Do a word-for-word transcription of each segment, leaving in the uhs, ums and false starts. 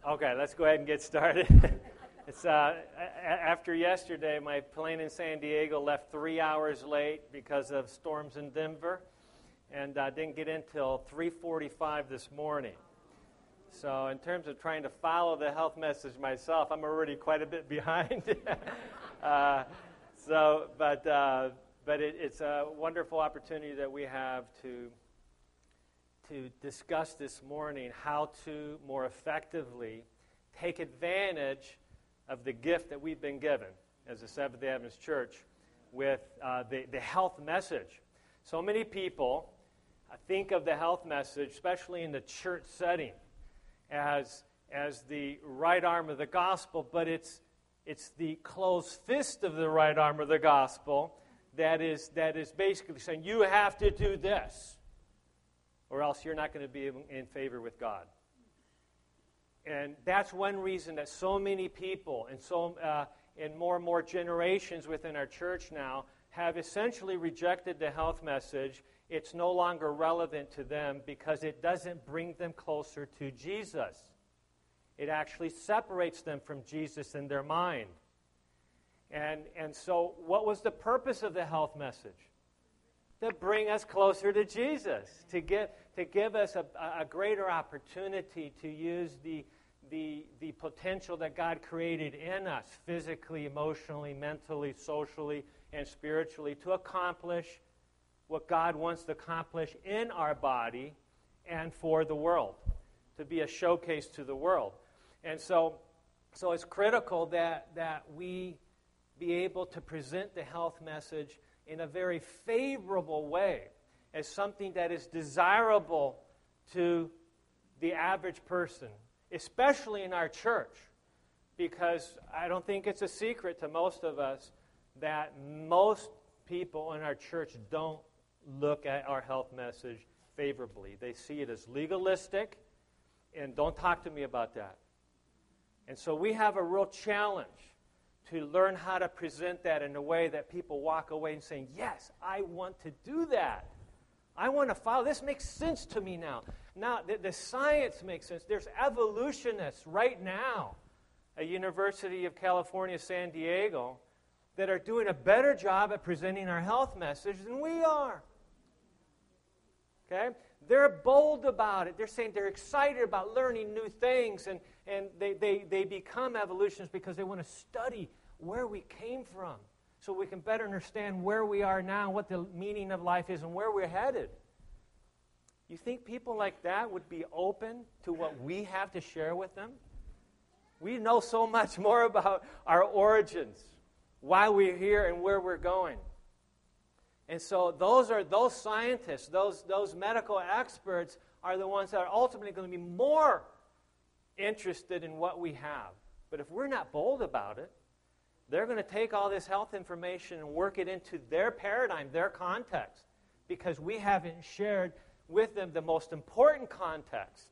Okay, let's go ahead and get started. It's uh, a- after yesterday, my plane in San Diego left three hours late because of storms in Denver, and uh, didn't get in till three forty-five this morning. So in terms of trying to follow the health message myself, I'm already quite a bit behind. uh, so, but uh, but it, it's a wonderful opportunity that we have to to discuss this morning how to more effectively take advantage of the gift that we've been given as a Seventh-day Adventist Church with uh, the, the health message. So many people uh, think of the health message, especially in the church setting, as, as the right arm of the gospel, but it's, it's the closed fist of the right arm of the gospel that is, that is basically saying, you have to do this, or else you're not going to be in favor with God. And that's one reason that so many people and so uh, and more and more generations within our church now have essentially rejected the health message. It's no longer relevant to them because it doesn't bring them closer to Jesus. It actually separates them from Jesus in their mind. And, and so what was the purpose of the health message? To bring us closer to Jesus, to give, to give us a, a greater opportunity to use the, the, the potential that God created in us, physically, emotionally, mentally, socially, and spiritually, to accomplish what God wants to accomplish in our body and for the world, to be a showcase to the world. And so, so it's critical that, that we be able to present the health message in a very favorable way, as something that is desirable to the average person, especially in our church, because I don't think it's a secret to most of us that most people in our church don't look at our health message favorably. They see it as legalistic, and don't talk to me about that. And so we have a real challenge to learn how to present that in a way that people walk away and saying, yes, I want to do that. I want to follow. This makes sense to me now. Now, the, the science makes sense. There's evolutionists right now at University of California, San Diego, that are doing a better job at presenting our health message than we are. Okay? They're bold about it. They're saying they're excited about learning new things, and, and they, they, they become evolutionists because they want to study where we came from so we can better understand where we are now, what the meaning of life is, and where we're headed. You think people like that would be open to what we have to share with them? We know so much more about our origins, why we're here, and where we're going. And so those are those scientists, those, those medical experts are the ones that are ultimately going to be more interested in what we have. But if we're not bold about it, they're going to take all this health information and work it into their paradigm, their context, because we haven't shared with them the most important context,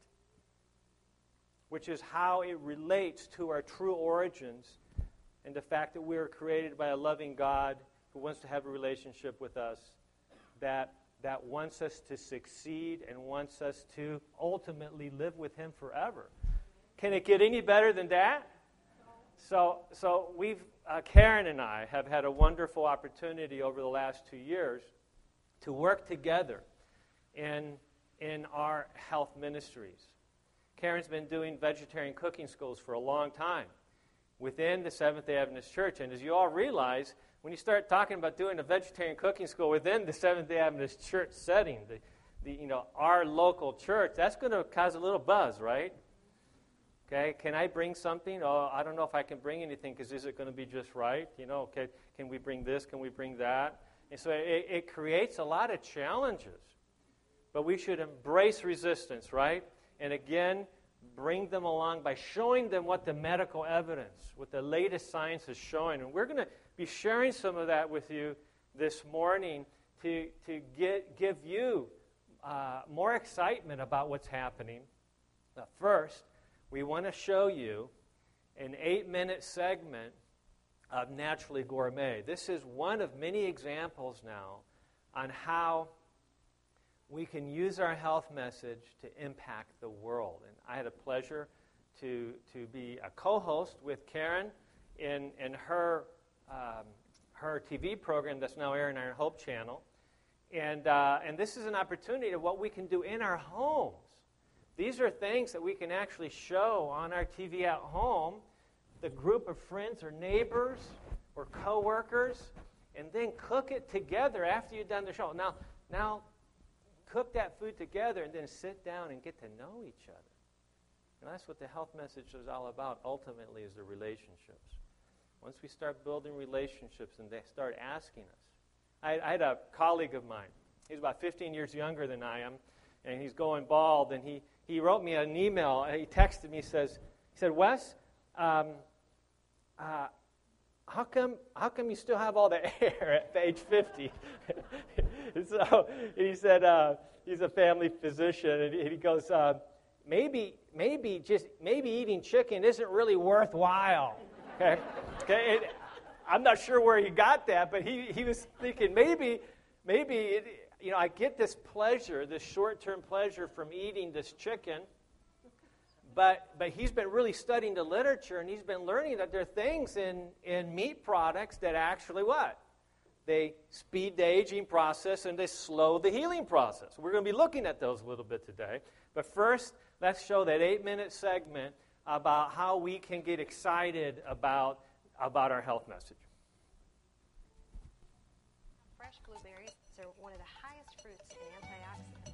which is how it relates to our true origins and the fact that we were created by a loving God who wants to have a relationship with us, that, that wants us to succeed and wants us to ultimately live with Him forever. Can it get any better than that? So, so we've, uh, Karen and I have had a wonderful opportunity over the last two years to work together in, in our health ministries. Karen's been doing vegetarian cooking schools for a long time within the Seventh-day Adventist Church. And as you all realize, when you start talking about doing a vegetarian cooking school within the Seventh-day Adventist Church setting, the, the you know our local church, that's going to cause a little buzz, right? Okay, can I bring something? Oh, I don't know if I can bring anything because is it going to be just right? You know, okay, can we bring this? Can we bring that? And so it, it creates a lot of challenges. But we should embrace resistance, right? And again, bring them along by showing them what the medical evidence, what the latest science is showing. And we're going to be sharing some of that with you this morning to, to get, give you uh, more excitement about what's happening. But first, we want to show you an eight-minute segment of Naturally Gourmet. This is one of many examples now on how we can use our health message to impact the world. And I had a pleasure to to be a co-host with Karen in in her um, her T V program that's now airing on our Hope Channel, and uh, and this is an opportunity of what we can do in our homes. These are things that we can actually show on our T V at home, the group of friends or neighbors or coworkers, and then cook it together after you've done the show. Now, now, cook that food together and then sit down and get to know each other. And that's what the health message is all about, ultimately, is the relationships. Once we start building relationships and they start asking us. I, I had a colleague of mine. He's about fifteen years younger than I am, and he's going bald, and he, he wrote me an email. He texted me, says, he said, Wes, um, uh, how come how come you still have all the hair at age fifty? So he said, uh, he's a family physician, and he goes, uh, maybe maybe just maybe eating chicken isn't really worthwhile. Okay, okay. It, I'm not sure where he got that, but he, he was thinking maybe maybe it, you know I get this pleasure, this short-term pleasure from eating this chicken. But but he's been really studying the literature, and he's been learning that there are things in, in meat products that actually what? They speed the aging process and they slow the healing process. We're going to be looking at those a little bit today. But first, let's show that eight-minute segment about how we can get excited about, about our health message. Fresh blueberries are one of the highest fruits in antioxidants.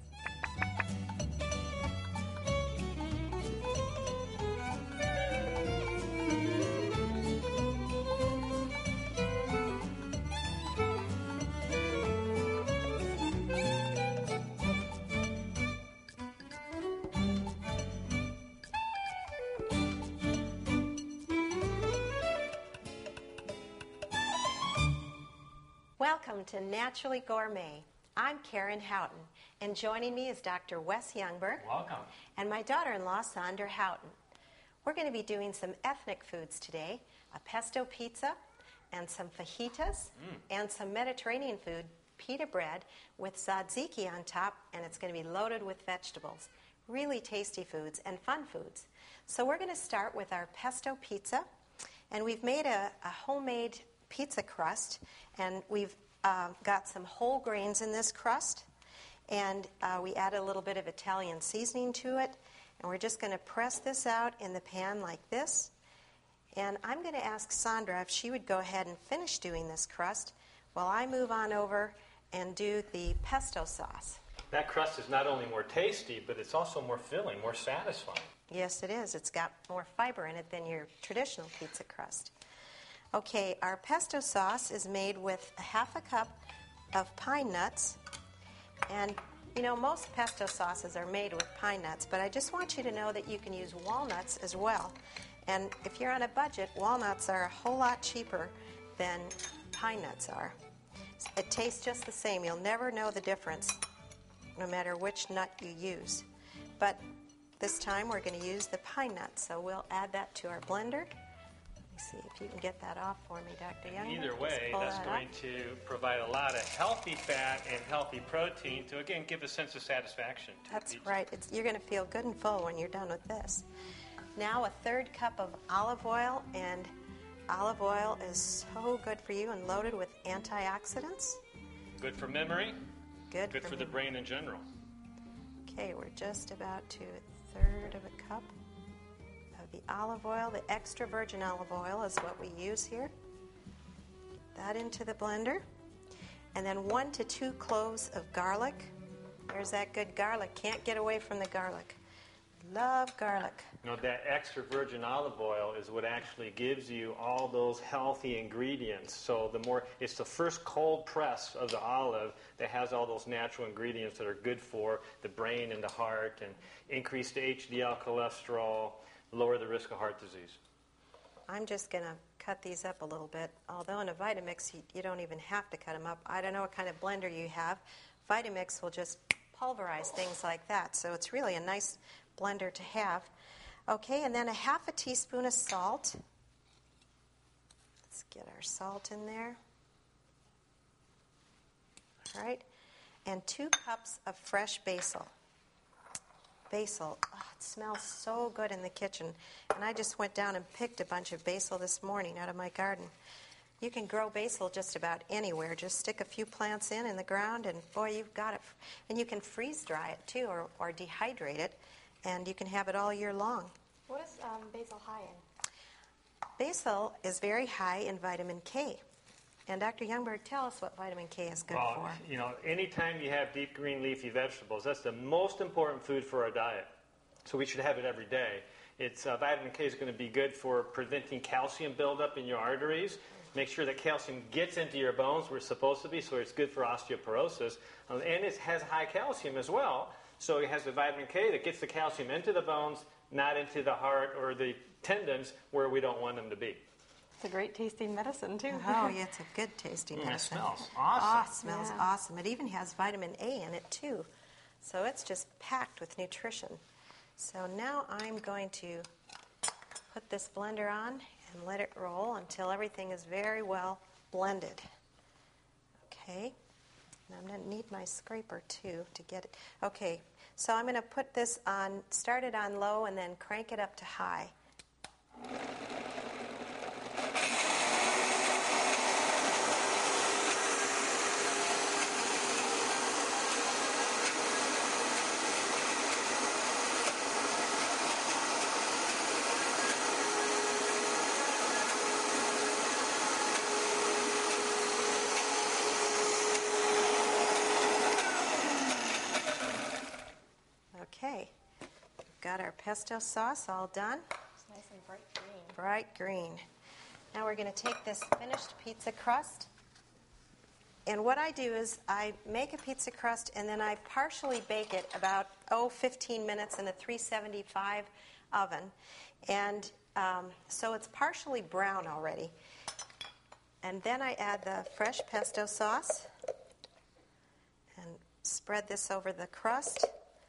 Welcome to Naturally Gourmet. I'm Karen Houghton, and joining me is Doctor Wes Youngberg. Welcome. And my daughter-in-law, Sandra Houghton. We're going to be doing some ethnic foods today, a pesto pizza, and some fajitas, mm. and some Mediterranean food, pita bread, with tzatziki on top, and it's going to be loaded with vegetables. Really tasty foods and fun foods. So we're going to start with our pesto pizza, and we've made a, a homemade pizza crust, and we've uh, got some whole grains in this crust, and uh, we add a little bit of Italian seasoning to it, and we're just going to press this out in the pan like this. And I'm going to ask Sandra if she would go ahead and finish doing this crust while I move on over and do the pesto sauce. That crust is not only more tasty, but it's also more filling, more satisfying. Yes, it is. It's got more fiber in it than your traditional pizza crust. Okay, our pesto sauce is made with a half a cup of pine nuts. And, you know, most pesto sauces are made with pine nuts, but I just want you to know that you can use walnuts as well. And if you're on a budget, walnuts are a whole lot cheaper than pine nuts are. It tastes just the same. You'll never know the difference, no matter which nut you use. But this time we're going to use the pine nut, so we'll add that to our blender. See if you can get that off for me, Doctor Young. Either way, that's that going up. To provide a lot of healthy fat and healthy protein to, again, give a sense of satisfaction. To that's pizza. right. It's, you're going to feel good and full when you're done with this. Now a third cup of olive oil, and olive oil is so good for you and loaded with antioxidants. Good for memory. Good, good for, for the brain in general. Okay, we're just about to a third of a cup. The olive oil, the extra virgin olive oil is what we use here. Get that into the blender. And then one to two cloves of garlic. There's that good garlic. Can't get away from the garlic. Love garlic. You know, that extra virgin olive oil is what actually gives you all those healthy ingredients. So the more, it's the first cold press of the olive that has all those natural ingredients that are good for the brain and the heart, and increase the H D L cholesterol, lower the risk of heart disease. I'm just going to cut these up a little bit. Although in a Vitamix, you, you don't even have to cut them up. I don't know what kind of blender you have. Vitamix will just pulverize things like that. So it's really a nice blender to have. Okay, and then a half a teaspoon of salt. Let's get our salt in there. All right. And two cups of fresh basil. basil. Oh, it smells so good in the kitchen. And I just went down and picked a bunch of basil this morning out of my garden. You can grow basil just about anywhere. Just stick a few plants in in the ground, and boy, you've got it. And you can freeze dry it too, or, or dehydrate it, and you can have it all year long. What is um, basil high in? Basil is very high in vitamin K. And Doctor Youngberg, tell us what vitamin K is good well, for. You know, anytime you have deep green leafy vegetables, that's the most important food for our diet. So we should have it every day. It's uh, vitamin K is going to be good for preventing calcium buildup in your arteries. Make sure that calcium gets into your bones where it's supposed to be, so it's good for osteoporosis. Um, and it has high calcium as well, so it has the vitamin K that gets the calcium into the bones, not into the heart or the tendons where we don't want them to be. It's a great tasting medicine, too. Oh, yeah, it's a good tasting Mm, medicine. it smells Oh, awesome. it smells Yeah. awesome. It even has vitamin A in it, too. So it's just packed with nutrition. So now I'm going to put this blender on and let it roll until everything is very well blended. Okay. And I'm going to need my scraper, too, to get it. Okay. So I'm going to put this on, start it on low and then crank it up to high. Okay, we've got our pesto sauce all done. It's nice and bright green. Bright green. Now we're going to take this finished pizza crust. And what I do is I make a pizza crust and then I partially bake it about, oh, fifteen minutes in a three seventy-five oven. And um, so it's partially brown already. And then I add the fresh pesto sauce and spread this over the crust.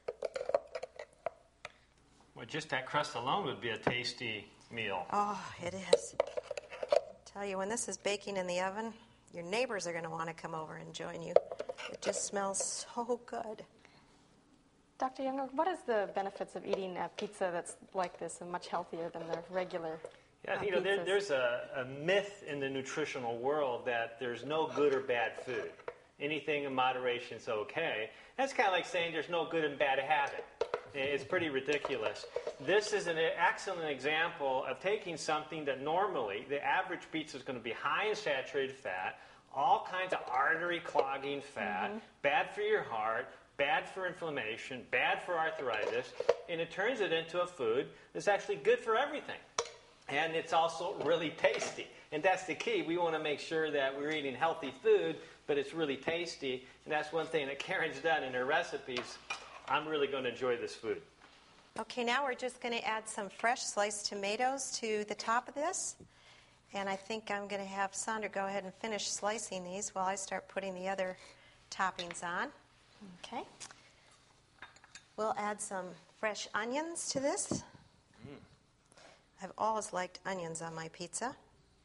Well, just that crust alone would be a tasty meal. Oh, it is. Tell you, when this is baking in the oven, your neighbors are going to want to come over and join you. It just smells so good. Doctor Younger, what is the benefits of eating a pizza that's like this and much healthier than the regular Yeah, uh, you know, there, pizzas? there's a, a myth in the nutritional world that there's no good or bad food. Anything in moderation is okay. That's kind of like saying there's no good and bad habit. It's pretty ridiculous. This is an excellent example of taking something that normally the average pizza is going to be high in saturated fat, all kinds of artery clogging fat, mm-hmm. bad for your heart, bad for inflammation, bad for arthritis, and it turns it into a food that's actually good for everything. And it's also really tasty. And that's the key. We want to make sure that we're eating healthy food, but it's really tasty. And that's one thing that Karen's done in her recipes. I'm really going to enjoy this food. Okay, now we're just going to add some fresh sliced tomatoes to the top of this. And I think I'm going to have Sandra go ahead and finish slicing these while I start putting the other toppings on. Okay. We'll add some fresh onions to this. Mm. I've always liked onions on my pizza.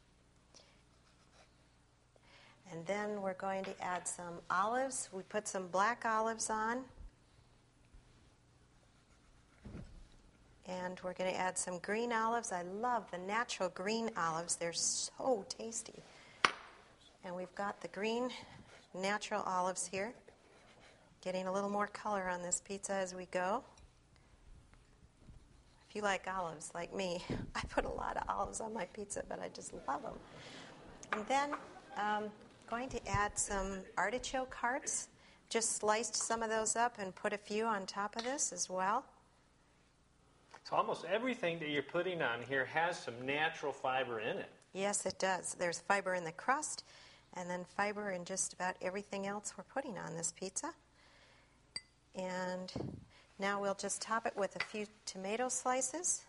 And then we're going to add some olives. We put some black olives on. And we're going to add some green olives. I love the natural green olives. They're so tasty. And we've got the green natural olives here. Getting a little more color on this pizza as we go. If you like olives, like me, I put a lot of olives on my pizza, but I just love them. And then I'm um, going to add some artichoke hearts. Just sliced some of those up and put a few on top of this as well. So almost everything that you're putting on here has some natural fiber in it. Yes, it does. There's fiber in the crust, and then fiber in just about everything else we're putting on this pizza. And now we'll just top it with a few tomato slices.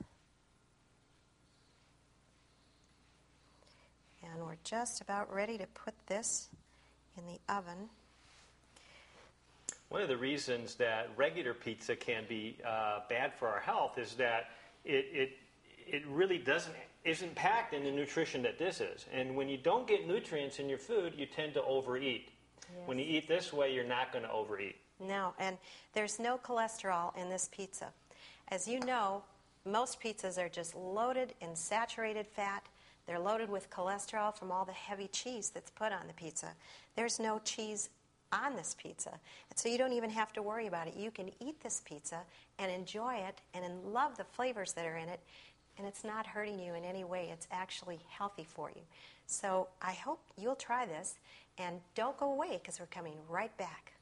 And we're just about ready to put this in the oven. One of the reasons that regular pizza can be uh, bad for our health is that it, it it really doesn't isn't packed in the nutrition that this is. And when you don't get nutrients in your food, you tend to overeat. Yes. When you eat this way, you're not going to overeat. No, and there's no cholesterol in this pizza. As you know, most pizzas are just loaded in saturated fat. They're loaded with cholesterol from all the heavy cheese that's put on the pizza. There's no cheese on this pizza. And so you don't even have to worry about it. You can eat this pizza and enjoy it and love the flavors that are in it, and it's not hurting you in any way. It's actually healthy for you. So I hope you'll try this, and don't go away because we're coming right back.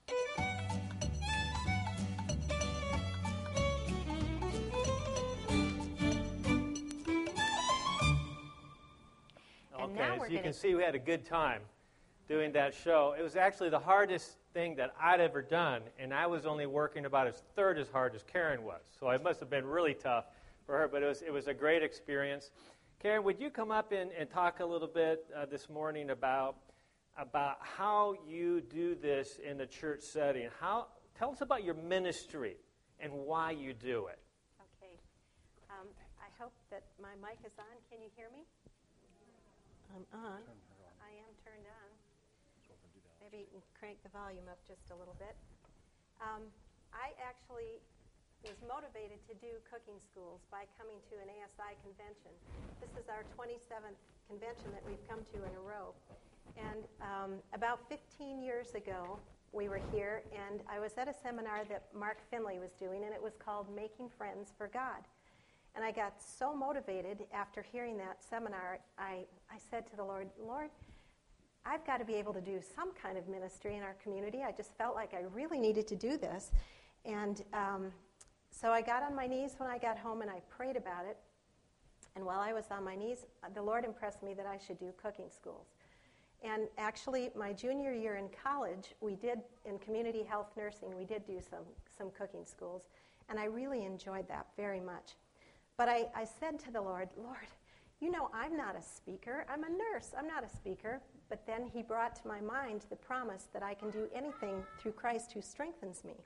Okay, as you can see, we had a good time doing that show. It was actually the hardest thing that I'd ever done, and I was only working about a third as hard as Karen was. So it must have been really tough for her, but it was it was a great experience. Karen, would you come up and, and talk a little bit uh, this morning about about how you do this in the church setting? How tell us about your ministry and why you do it. Okay. Um, I hope that my mic is on. Can you hear me? I'm on. I am turned on. Maybe you can crank the volume up just a little bit. Um, I actually was motivated to do cooking schools by coming to an A S I convention. This is our twenty-seventh convention that we've come to in a row. And um, about fifteen years ago, we were here, and I was at a seminar that Mark Finley was doing, and it was called Making Friends for God. And I got so motivated after hearing that seminar, I, I said to the Lord, Lord, I've got to be able to do some kind of ministry in our community. I just felt like I really needed to do this. And um, so I got on my knees when I got home and I prayed about it. And while I was on my knees, the Lord impressed me that I should do cooking schools. And actually, my junior year in college, we did, in community health nursing, we did do some, some cooking schools. And I really enjoyed that very much. But I, I said to the Lord, Lord, you know, I'm not a speaker. I'm a nurse. I'm not a speaker. But then he brought to my mind the promise that I can do anything through Christ who strengthens me.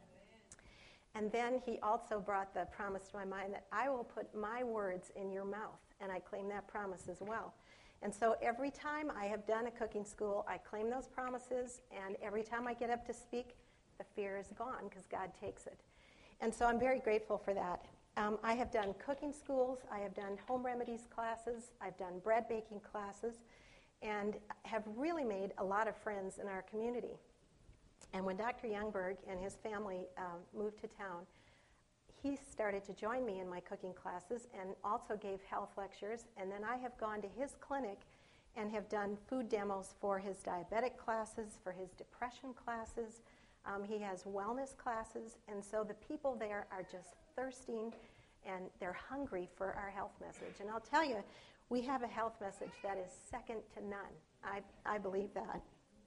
And then he also brought the promise to my mind that I will put my words in your mouth. And I claim that promise as well. And so every time I have done a cooking school, I claim those promises. And every time I get up to speak, the fear is gone because God takes it. And so I'm very grateful for that. Um, I have done cooking schools, I have done home remedies classes, I've done bread baking classes, and have really made a lot of friends in our community. And when Doctor Youngberg and his family um, moved to town, he started to join me in my cooking classes and also gave health lectures. And then I have gone to his clinic and have done food demos for his diabetic classes, for his depression classes. Um, he has wellness classes, and so the people there are just thirsting and they're hungry for our health message. And I'll tell you, we have a health message that is second to none. I, I believe that.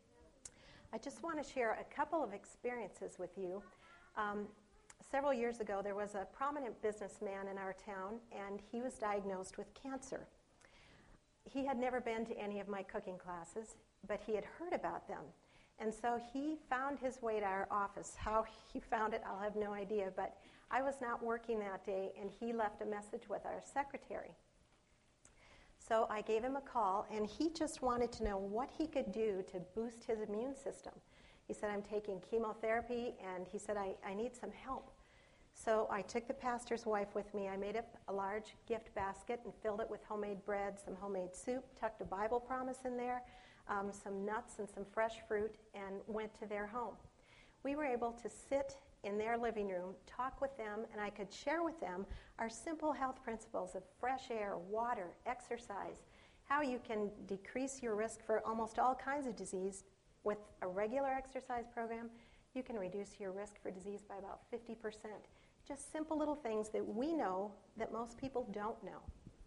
I just want to share a couple of experiences with you. Um, several years ago, there was a prominent businessman in our town, and he was diagnosed with cancer. He had never been to any of my cooking classes, but he had heard about them. And so he found his way to our office. How he found it, I'll have no idea, but I was not working that day, and he left a message with our secretary. So I gave him a call, and he just wanted to know what he could do to boost his immune system. He said, I'm taking chemotherapy, and he said, I, I need some help. So I took the pastor's wife with me. I made up a large gift basket and filled it with homemade bread, some homemade soup, tucked a Bible promise in there, Um, some nuts and some fresh fruit, and went to their home. We were able to sit in their living room, talk with them, and I could share with them our simple health principles of fresh air, water, exercise, how you can decrease your risk for almost all kinds of disease. With a regular exercise program, you can reduce your risk for disease by about fifty percent. Just simple little things that we know that most people don't know.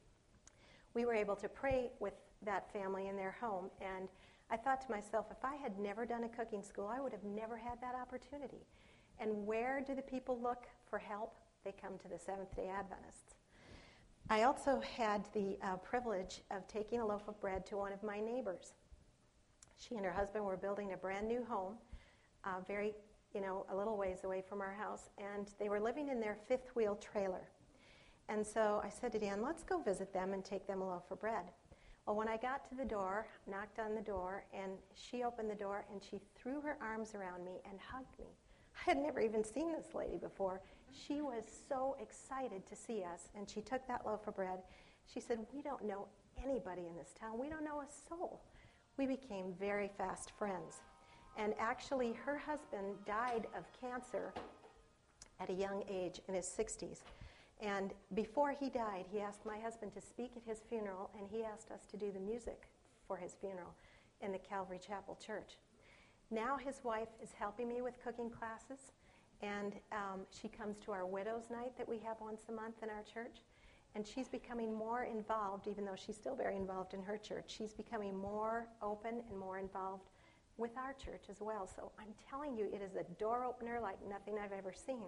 We were able to pray with that family in their home, and I thought to myself, if I had never done a cooking school, I would have never had that opportunity. And where do the people look for help? They come to the Seventh-day Adventists. I also had the uh, privilege of taking a loaf of bread to one of my neighbors. She and her husband were building a brand new home, uh, very, you know, a little ways away from our house, and they were living in their fifth-wheel trailer. And so I said to Dan, let's go visit them and take them a loaf of bread. Well, when I got to the door, knocked on the door, and she opened the door, and she threw her arms around me and hugged me. I had never even seen this lady before, She was so excited to see us, and she took that loaf of bread. She said, we don't know anybody in this town. We don't know a soul. We became very fast friends. And actually, her husband died of cancer at a young age, in his sixties. And before he died, he asked my husband to speak at his funeral, and he asked us to do the music for his funeral in the Calvary Chapel Church. Now his wife is helping me with cooking classes, and um, she comes to our Widows' Night that we have once a month in our church. And she's becoming more involved, even though she's still very involved in her church. She's becoming more open and more involved with our church as well. So I'm telling you, it is a door opener like nothing I've ever seen.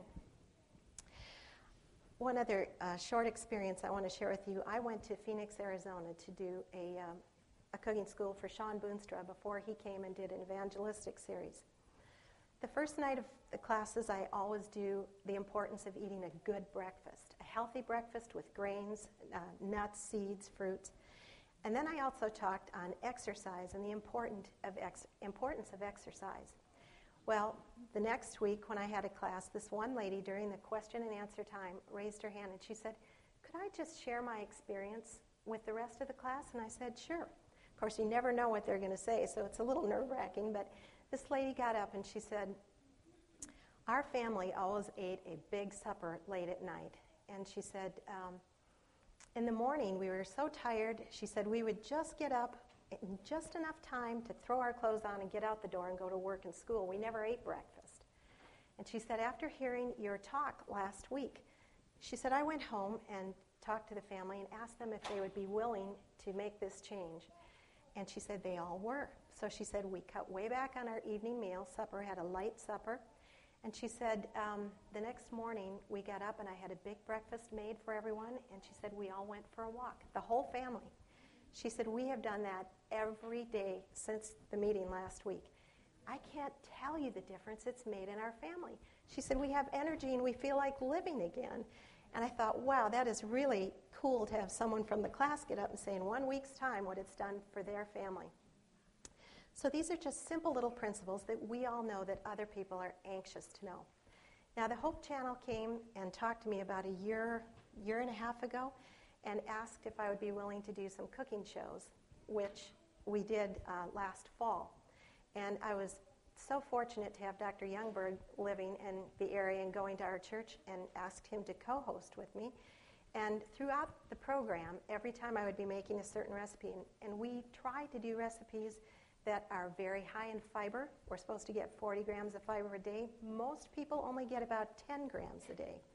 One other uh, short experience I want to share with you. I went to Phoenix, Arizona to do a, um, a cooking school for Sean Boonstra before he came and did an evangelistic series. The first night of the classes, I always do the importance of eating a good breakfast, a healthy breakfast with grains, uh, nuts, seeds, fruits. And then I also talked on exercise and the important of ex- importance of exercise. Well, the next week when I had a class, this one lady during the question and answer time raised her hand and she said, could I just share my experience with the rest of the class? And I said, sure. Of course, you never know what they're going to say, so it's a little nerve-wracking, but this lady got up and she said, our family always ate a big supper late at night. And she said, um, in the morning we were so tired, she said we would just get up in just enough time to throw our clothes on and get out the door and go to work and school. We never ate breakfast. And she said, after hearing your talk last week, she said, I went home and talked to the family and asked them if they would be willing to make this change. And she said they all were. So she said we cut way back on our evening meal. Supper, had a light supper. And she said um, the next morning we got up and I had a big breakfast made for everyone. And she said we all went for a walk, the whole family. She said we have done that every day since the meeting last week. I can't tell you the difference it's made in our family. She said we have energy and we feel like living again. And I thought, wow, that is really cool to have someone from the class get up and say in one week's time what it's done for their family. So these are just simple little principles that we all know that other people are anxious to know. Now, the Hope Channel came and talked to me about a year, year and a half ago and asked if I would be willing to do some cooking shows, which we did uh, last fall. And I was so fortunate to have Doctor Youngberg living in the area and going to our church and asked him to co-host with me. And throughout the program, every time I would be making a certain recipe, and, and we try to do recipes that are very high in fiber. We're supposed to get forty grams of fiber a day. Most people only get about ten grams a day.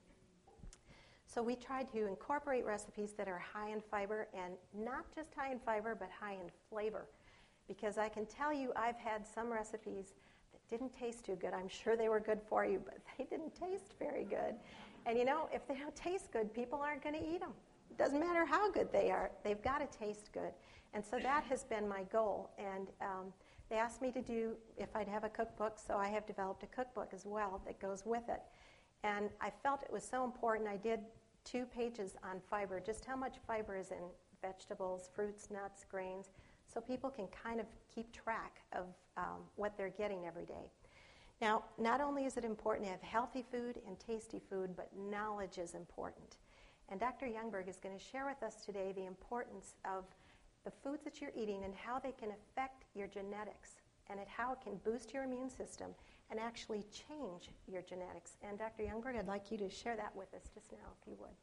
So we tried to incorporate recipes that are high in fiber, and not just high in fiber, but high in flavor. Because I can tell you I've had some recipes that didn't taste too good. I'm sure they were good for you, but they didn't taste very good. And you know, if they don't taste good, people aren't going to eat them. It doesn't matter how good they are. They've got to taste good. And so that has been my goal. And um, they asked me to do, if I'd have a cookbook, so I have developed a cookbook as well that goes with it. And I felt it was so important. I did two pages on fiber, just how much fiber is in vegetables, fruits, nuts, grains, so people can kind of keep track of um, what they're getting every day. Now, not only is it important to have healthy food and tasty food, but knowledge is important. And Doctor Youngberg is going to share with us today the importance of the foods that you're eating and how they can affect your genetics and at how it can boost your immune system and actually change your genetics. And Doctor Youngberg, I'd like you to share that with us just now, if you would.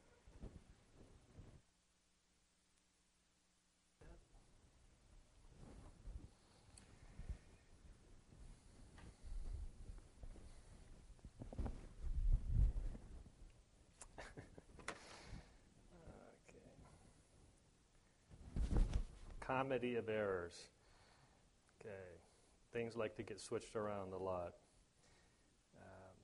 Comedy of errors. Okay. Things like to get switched around a lot. Um,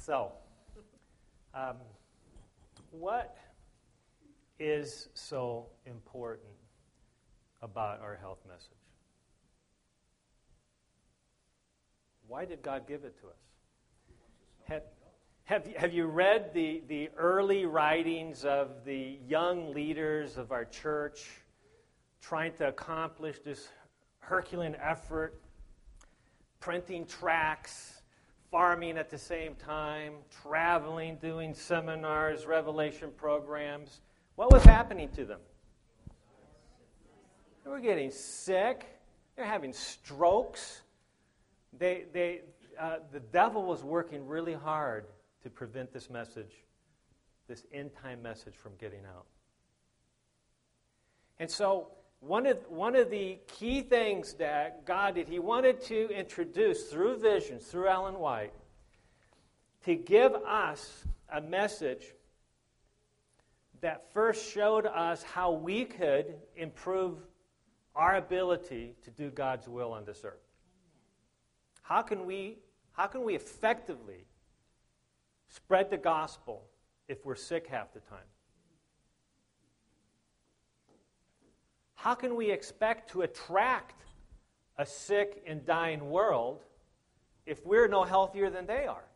So, um, what is so important about our health message? Why did God give it to us? Have, have, you, have you read the, the early writings of the young leaders of our church trying to accomplish this Herculean effort, printing tracts, farming at the same time, traveling, doing seminars, revelation programs? What was happening to them? They were getting sick. They're having strokes. They, they, uh, the devil was working really hard to prevent this message, this end-time message, from getting out. And so one of, one of the key things that God did, he wanted to introduce through visions, through Ellen White, to give us a message that first showed us how we could improve our ability to do God's will on this earth. How can we, how can we effectively spread the gospel if we're sick half the time? How can we expect to attract a sick and dying world if we're no healthier than they are?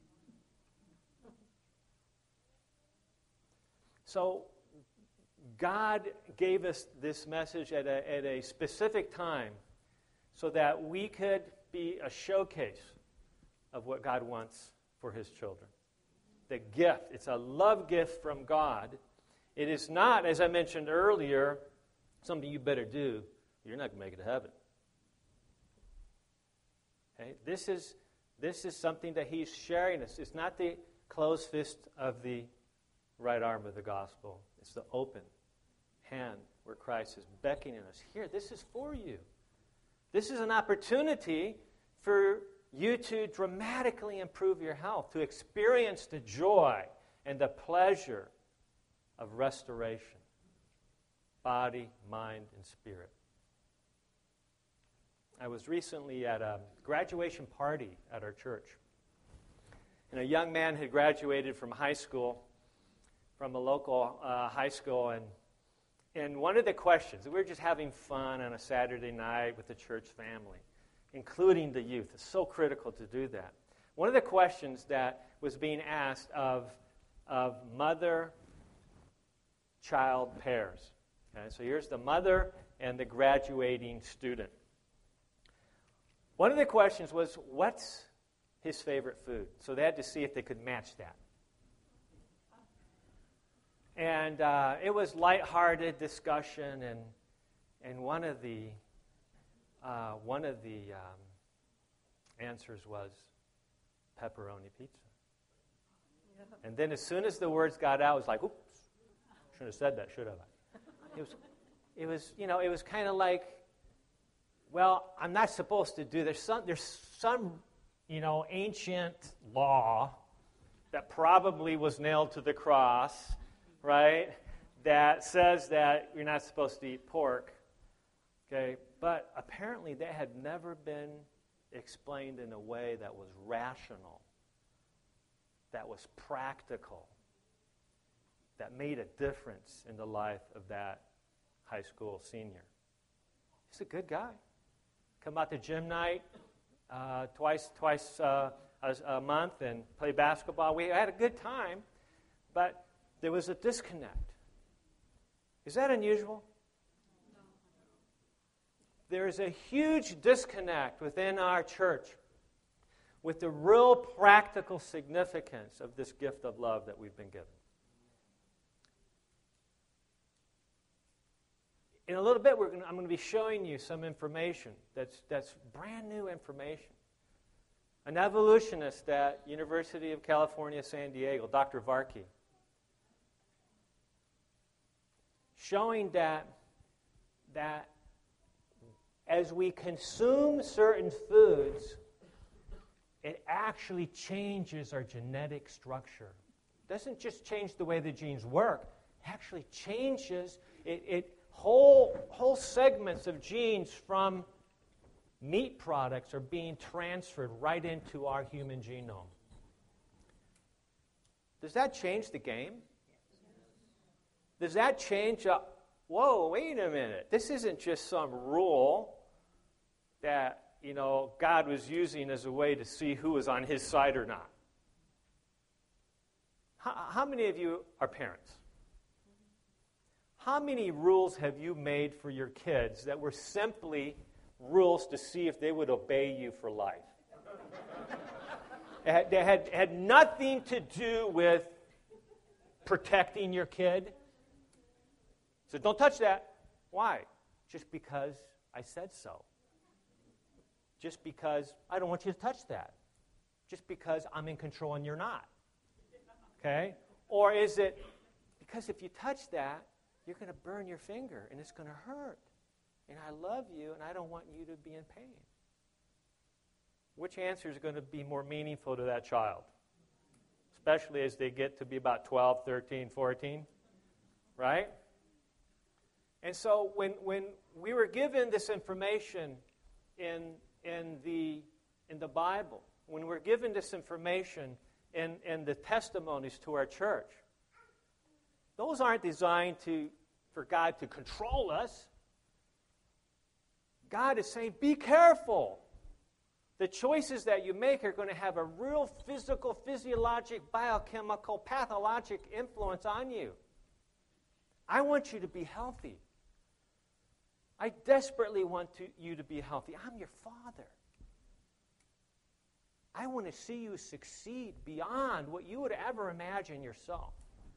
So God gave us this message at a, at a specific time so that we could be a showcase of what God wants for his children. The gift, it's a love gift from God. It is not, as I mentioned earlier, something you better do. You're not going to make it to heaven. Okay? This is, this is something that he's sharing us. It's not the closed fist of the right arm of the gospel. It's the open hand where Christ is beckoning us. Here, this is for you. This is an opportunity for you to dramatically improve your health, to experience the joy and the pleasure of restoration, body, mind, and spirit. I was recently at a graduation party at our church, and a young man had graduated from high school, from a local uh, high school, and And one of the questions, we were just having fun on a Saturday night with the church family, including the youth. It's so critical to do that. One of the questions that was being asked of, of mother-child pairs. Okay, so here's the mother and the graduating student. One of the questions was, what's his favorite food? So they had to see if they could match that. And uh, it was lighthearted discussion, and and one of the uh, one of the um, answers was pepperoni pizza. Yeah. And then as soon as the words got out, it was like, "Oops, shouldn't have said that, should have I?" It was, it was, you know, it was kind of like, well, I'm not supposed to do. There's some, there's some, you know, ancient law that probably was nailed to the cross, right, that says that you're not supposed to eat pork, okay? But apparently that had never been explained in a way that was rational, that was practical, that made a difference in the life of that high school senior. He's a good guy. Come out to gym night uh, twice, twice uh, a, a month and play basketball. We had a good time, but there was a disconnect. Is that unusual? No. There is a huge disconnect within our church with the real practical significance of this gift of love that we've been given. In a little bit, we're gonna, I'm going to be showing you some information that's, that's brand new information. An evolutionist at University of California, San Diego, Doctor Varkey, showing that, that as we consume certain foods, it actually changes our genetic structure. It doesn't just change the way the genes work, it actually changes it, it whole, whole segments of genes from meat products are being transferred right into our human genome. Does that change the game? Does that change, uh, whoa, wait a minute. This isn't just some rule that, you know, God was using as a way to see who was on his side or not. How, how many of you are parents? How many rules have you made for your kids that were simply rules to see if they would obey you for life? It had, they had, had nothing to do with protecting your kid. So don't touch that. Why? Just because I said so. Just because I don't want you to touch that. Just because I'm in control and you're not. Okay? Or is it because if you touch that, you're going to burn your finger and it's going to hurt. And I love you and I don't want you to be in pain. Which answer is going to be more meaningful to that child? Especially as they get to be about twelve, thirteen, fourteen. Right? And so when, when we were given this information in, in, the, in the Bible, when we're given this information in, in the testimonies to our church, those aren't designed to, for God to control us. God is saying, be careful. The choices that you make are going to have a real physical, physiologic, biochemical, pathologic influence on you. I want you to be healthy. I desperately want to, you to be healthy. I'm your Father. I want to see you succeed beyond what you would ever imagine yourself.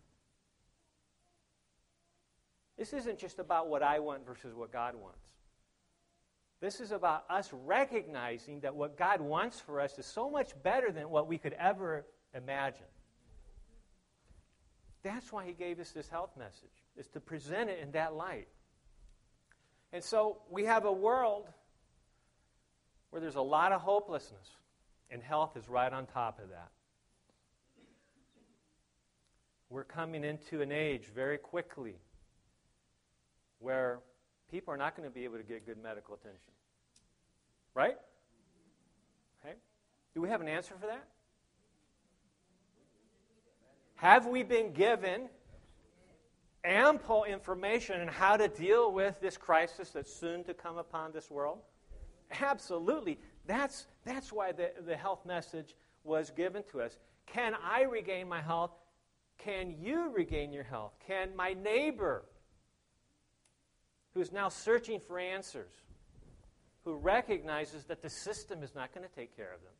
This isn't just about what I want versus what God wants. This is about us recognizing that what God wants for us is so much better than what we could ever imagine. That's why he gave us this health message, is to present it in that light. And so we have a world where there's a lot of hopelessness, and health is right on top of that. We're coming into an age very quickly where people are not going to be able to get good medical attention. Right? Okay. Do we have an answer for that? Have we been given ample information on how to deal with this crisis that's soon to come upon this world? Absolutely. That's, that's why the, the health message was given to us. Can I regain my health? Can you regain your health? Can my neighbor, who's now searching for answers, who recognizes that the system is not going to take care of them,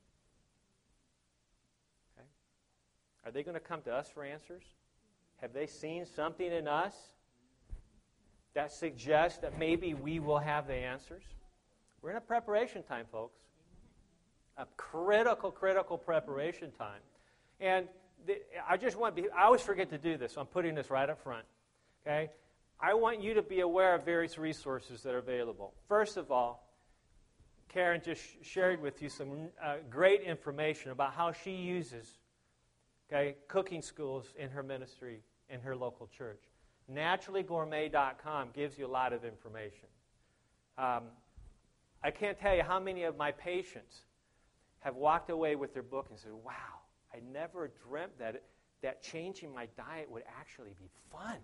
okay? Are they going to come to us for answers? Have they seen something in us that suggests that maybe we will have the answers? We're in a preparation time, folks. A critical, critical preparation time. And the, I just want to be, I always forget to do this, so I'm putting this right up front. Okay? I want you to be aware of various resources that are available. First of all, Karen just shared with you some uh, great information about how she uses okay, cooking schools in her ministry, in her local church. naturally gourmet dot com gives you a lot of information. Um, I can't tell you how many of my patients have walked away with their book and said, wow, I never dreamt that, it, that changing my diet would actually be fun.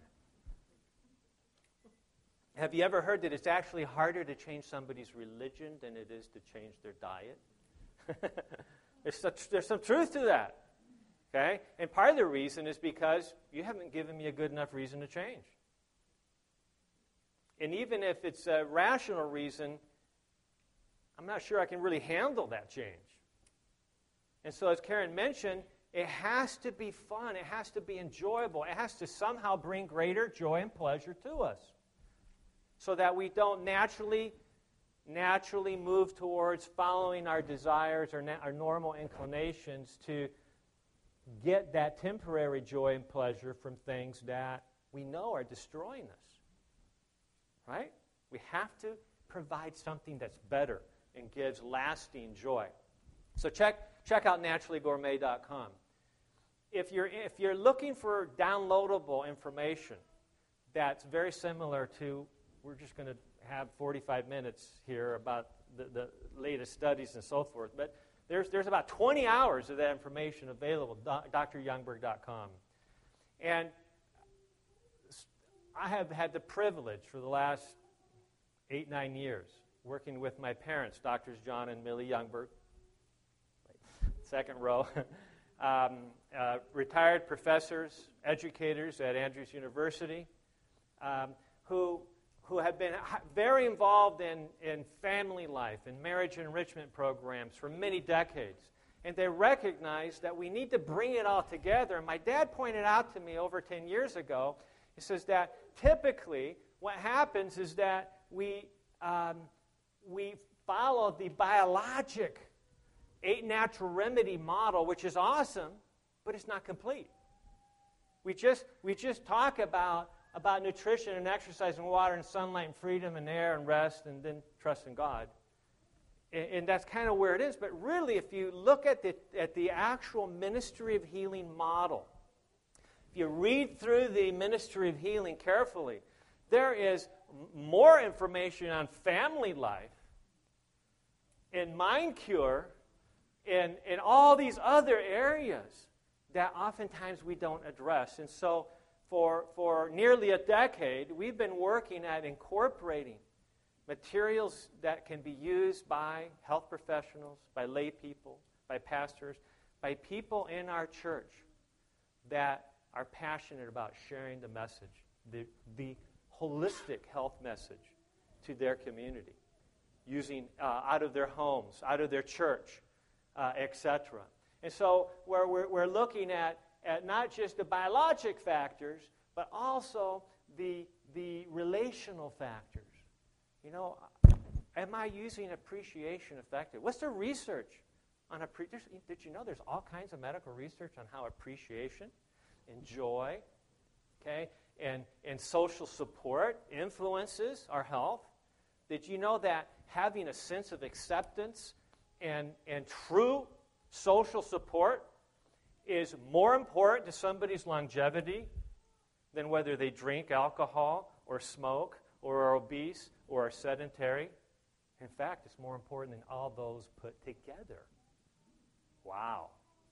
Have you ever heard that it's actually harder to change somebody's religion than it is to change their diet? there's, such, there's some truth to that. Okay? And part of the reason is because you haven't given me a good enough reason to change. And even if it's a rational reason, I'm not sure I can really handle that change. And so as Karen mentioned, it has to be fun. It has to be enjoyable. It has to somehow bring greater joy and pleasure to us so that we don't naturally, naturally move towards following our desires or na- our normal inclinations to get that temporary joy and pleasure from things that we know are destroying us. Right? We have to provide something that's better and gives lasting joy. So check check out naturally gourmet dot com. If you're if you're looking for downloadable information that's very similar to, we're just going to have forty-five minutes here about the, the latest studies and so forth, but There's, there's about twenty hours of that information available at d r youngberg dot com. And I have had the privilege for the last eight, nine years working with my parents, Doctors John and Millie Youngberg, second row, um, uh, retired professors, educators at Andrews University, um, who, who have been very involved in, in family life and marriage enrichment programs for many decades. And they recognize that we need to bring it all together. And my dad pointed out to me over ten years ago, he says that typically what happens is that we, um, we follow the biologic eight natural remedy model, which is awesome, but it's not complete. We just, we just talk about, about nutrition and exercise and water and sunlight and freedom and air and rest and then trust in God. And, and that's kind of where it is. But really, if you look at the, at the actual ministry of healing model, if you read through the ministry of healing carefully, there is more information on family life and mind cure and, and all these other areas that oftentimes we don't address. And so for, for nearly a decade, we've been working at incorporating materials that can be used by health professionals, by lay people, by pastors, by people in our church that are passionate about sharing the message, the, the holistic health message to their community, using uh, out of their homes, out of their church, uh, et cetera. And so where we're, we're looking at, at not just the biologic factors, but also the, the relational factors. You know, am I using appreciation effectively? What's the research on appreciation? Did you know there's all kinds of medical research on how appreciation and joy, okay, and, and social support influences our health? Did you know that having a sense of acceptance and, and true social support is more important to somebody's longevity than whether they drink alcohol or smoke or are obese or are sedentary? In fact, it's more important than all those put together. Wow.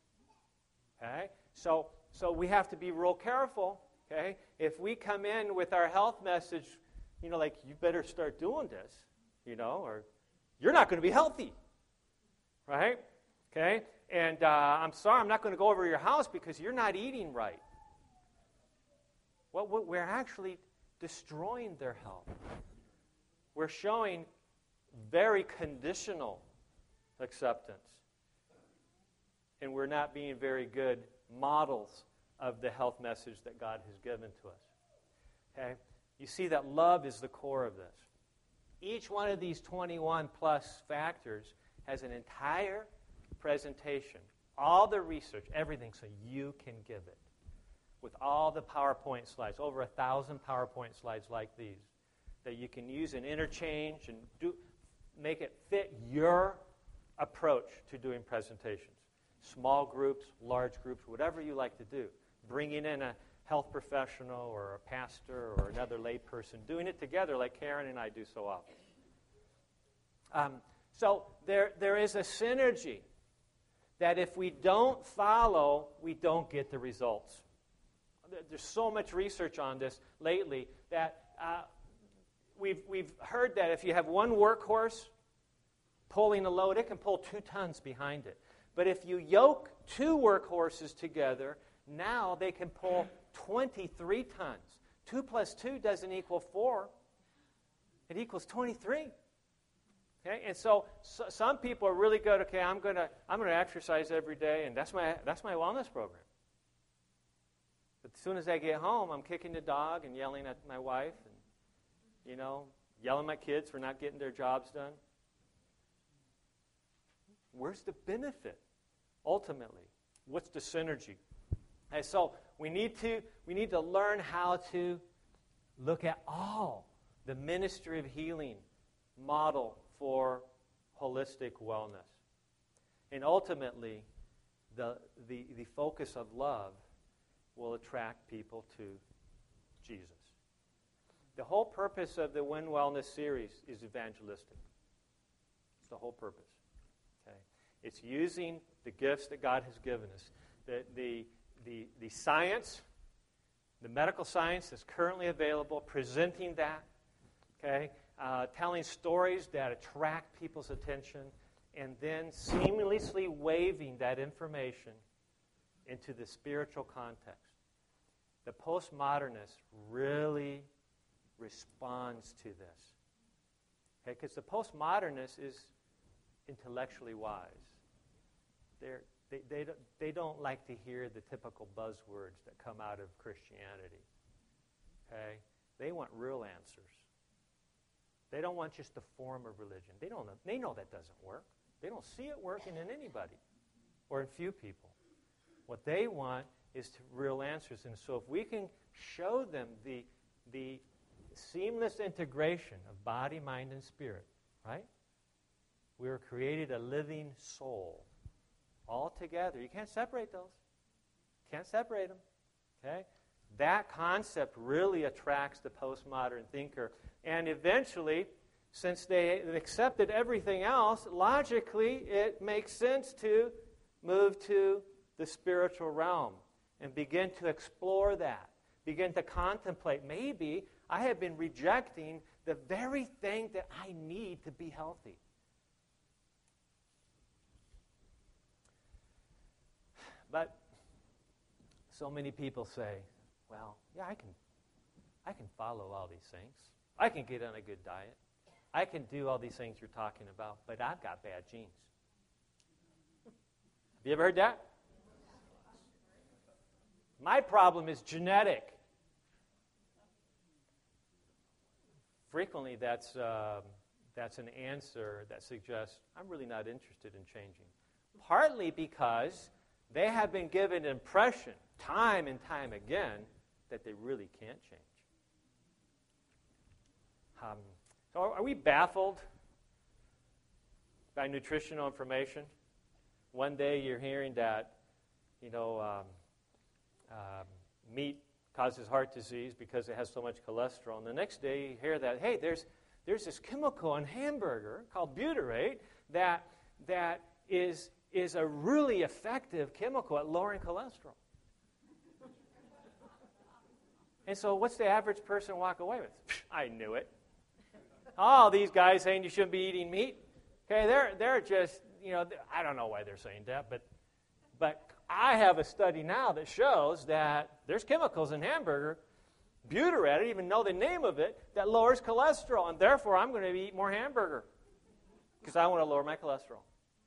Okay? So, so we have to be real careful, okay? If we come in with our health message, you know, like, you better start doing this, you know, or you're not going to be healthy, right? Okay? And uh, I'm sorry, I'm not going to go over to your house because you're not eating right. Well, we're actually destroying their health. We're showing very conditional acceptance. And we're not being very good models of the health message that God has given to us. Okay? You see that love is the core of this. Each one of these twenty-one plus factors has an entire presentation, all the research, everything, so you can give it. With all the PowerPoint slides, over a thousand PowerPoint slides like these, that you can use and interchange and do, make it fit your approach to doing presentations. Small groups, large groups, whatever you like to do. Bringing in a health professional or a pastor or another lay person, doing it together like Karen and I do so often. Um, so there, there is a synergy that if we don't follow, we don't get the results. There's so much research on this lately that uh, we've, we've heard that if you have one workhorse pulling a load, it can pull two tons behind it. But if you yoke two workhorses together, now they can pull twenty-three tons. Two plus two doesn't equal four. It equals twenty-three. Okay, and so, so some people are really good. Okay, I'm gonna I'm gonna exercise every day, and that's my that's my wellness program. But as soon as I get home, I'm kicking the dog and yelling at my wife, and you know, yelling at my kids for not getting their jobs done. Where's the benefit? Ultimately, what's the synergy? And so we need to we need to learn how to look at all the ministry of healing model for holistic wellness. And ultimately, the, the, the focus of love will attract people to Jesus. The whole purpose of the Win Wellness series is evangelistic. It's the whole purpose. Okay? It's using the gifts that God has given us. The, the, the, the science, the medical science that's currently available, presenting that, okay, uh, telling stories that attract people's attention, and then seamlessly waving that information into the spiritual context. The postmodernist really responds to this. Okay, because the postmodernist is intellectually wise. They're, they, they, don't, they don't like to hear the typical buzzwords that come out of Christianity. Okay? They want real answers. They don't want just a form of religion. They don't know, they know that doesn't work. They don't see it working in anybody or in few people. What they want is to real answers. And so if we can show them the, the seamless integration of body, mind, and spirit, right? We were created a living soul all together. You can't separate those. Can't separate them. Okay? That concept really attracts the postmodern thinker. And eventually, since they accepted everything else, logically it makes sense to move to the spiritual realm and begin to explore that. Begin to contemplate, maybe I have been rejecting the very thing that I need to be healthy. But so many people say, well, yeah, I can, I can follow all these things. I can get on a good diet. I can do all these things you're talking about, but I've got bad genes. Have you ever heard that? My problem is genetic. Frequently, that's, uh, that's an answer that suggests I'm really not interested in changing. Partly because they have been given an impression, time and time again, that they really can't change. Um, so are, are we baffled by nutritional information? One day you're hearing that, you know, um, um, meat causes heart disease because it has so much cholesterol. And the next day you hear that, hey, there's there's this chemical in hamburger called butyrate that that is is a really effective chemical at lowering cholesterol. And so what's the average person walk away with? I knew it. Oh, these guys saying you shouldn't be eating meat. Okay, they're they're just, you know, I don't know why they're saying that, but but I have a study now that shows that there's chemicals in hamburger, butyrate, I didn't even know the name of it, that lowers cholesterol, and therefore I'm going to eat more hamburger because I want to lower my cholesterol.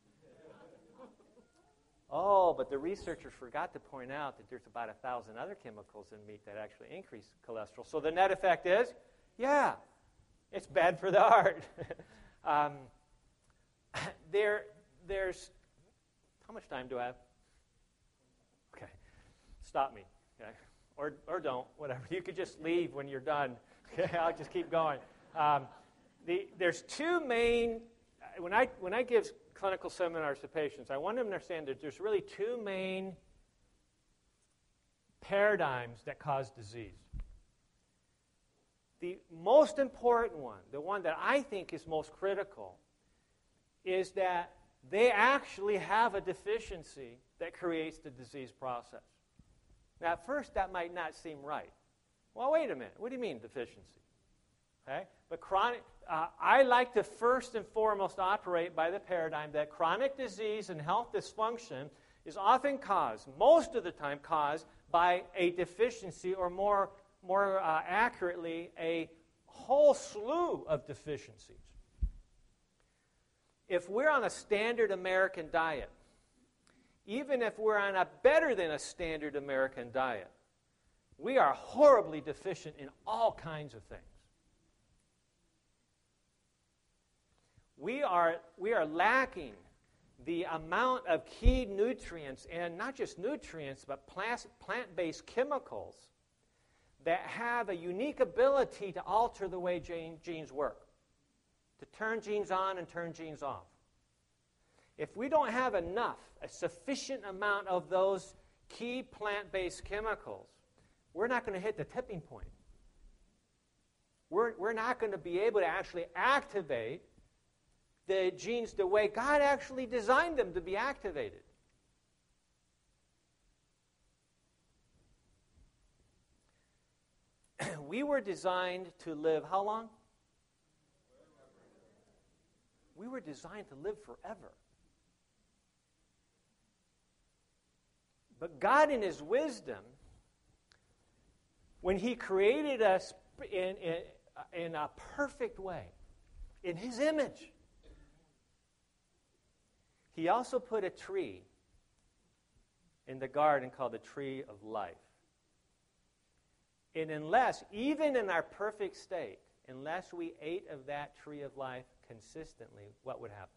Oh, but the researchers forgot to point out that there's about a thousand other chemicals in meat that actually increase cholesterol. So the net effect is, yeah, it's bad for the heart. um, there, there's, how much time do I have? Okay, stop me, okay? Or or don't, whatever. You could just leave when you're done. Okay, I'll just keep going. Um, the, there's two main, when I when I give clinical seminars to patients, I want them to understand that there's really two main paradigms that cause disease. The most important one, the one that I think is most critical, is that they actually have a deficiency that creates the disease process. Now, at first, that might not seem right. Well, wait a minute. What do you mean, deficiency? Okay? But chronic, uh, I like to first and foremost operate by the paradigm that chronic disease and health dysfunction is often caused, most of the time caused, by a deficiency, or more, more uh, accurately, a whole slew of deficiencies. If we're on a standard American diet, even if we're on a better than a standard American diet, we are horribly deficient in all kinds of things. We are, we are lacking the amount of key nutrients, and not just nutrients, but plant, plant-based chemicals that have a unique ability to alter the way gene, genes work, to turn genes on and turn genes off. If we don't have enough, a sufficient amount of those key plant-based chemicals, we're not going to hit the tipping point. We're, we're not going to be able to actually activate the genes the way God actually designed them to be activated. We were designed to live how long? We were designed to live forever. But God, in His wisdom, when He created us in, in, in a perfect way, in His image, He also put a tree in the garden called the tree of life. And unless, even in our perfect state, unless we ate of that tree of life consistently, what would happen?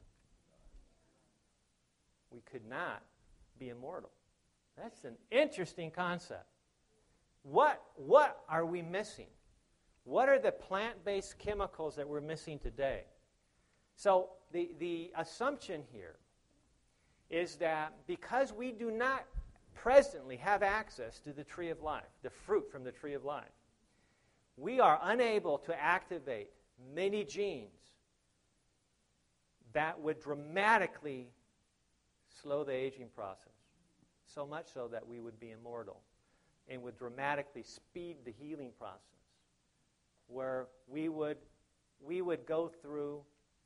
We could not be immortal. That's an interesting concept. What, what are we missing? What are the plant-based chemicals that we're missing today? So the, the assumption here is that because we do not presently have access to the tree of life, the fruit from the tree of life, we are unable to activate many genes that would dramatically slow the aging process, so much so that we would be immortal, and would dramatically speed the healing process, where we would we would go through,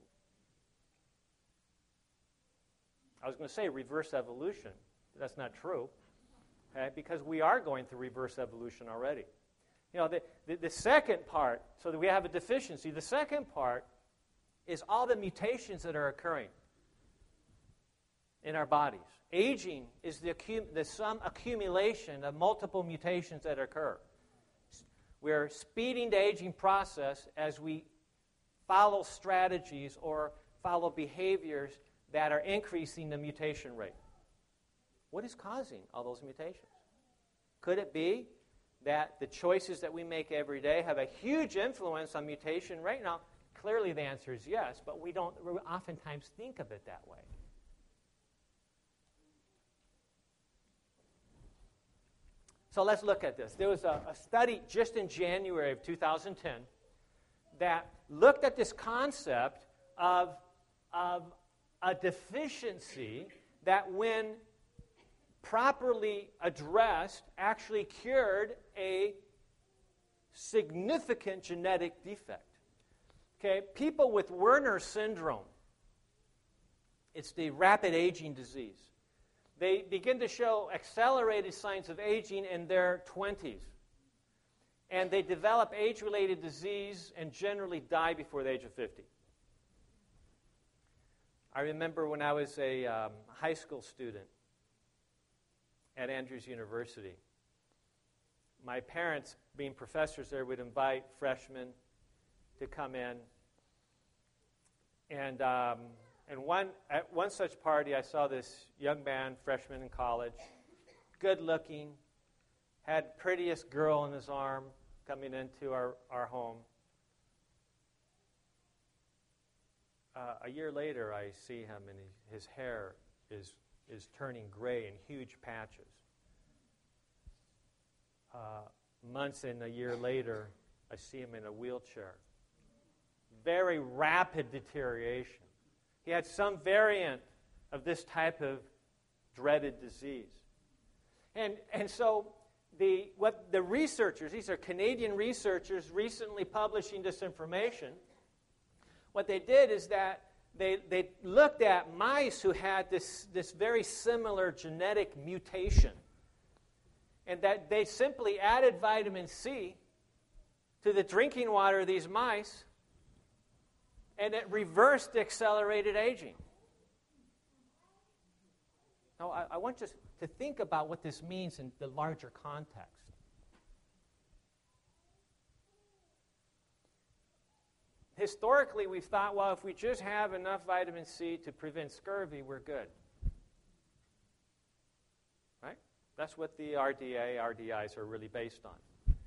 I was going to say reverse evolution, but that's not true, okay? Because we are going through reverse evolution already. You know, the, the, the second part, so that we have a deficiency, the second part is all the mutations that are occurring in our bodies. Aging is the, accum- the some accumulation of multiple mutations that occur. We're speeding the aging process as we follow strategies or follow behaviors that are increasing the mutation rate. What is causing all those mutations? Could it be that the choices that we make every day have a huge influence on mutation rate? Now, clearly the answer is yes, but we don't oftentimes think of it that way. So let's look at this. There was a, a study just in January of two thousand ten that looked at this concept of, of a deficiency that, when properly addressed, actually cured a significant genetic defect. Okay, people with Werner syndrome, it's the rapid aging disease. They begin to show accelerated signs of aging in their twenties. And they develop age-related disease and generally die before the age of fifty. I remember when I was a um, high school student at Andrews University, my parents, being professors there, would invite freshmen to come in. And um, and one at one such party, I saw this young man, freshman in college, good-looking, had prettiest girl in his arm coming into our, our home. Uh, a year later, I see him, and he, his hair is is turning gray in huge patches. Uh, months and a year later, I see him in a wheelchair. Very rapid deterioration. He had some variant of this type of dreaded disease. And and so the what the researchers, these are Canadian researchers recently publishing this information, what they did is that they, they looked at mice who had this, this very similar genetic mutation, and that they simply added vitamin C to the drinking water of these mice, and it reversed accelerated aging. Now, I, I want you to think about what this means in the larger context. Historically, we've thought, well, if we just have enough vitamin C to prevent scurvy, we're good. Right? That's what the R D A, R D Is are really based on.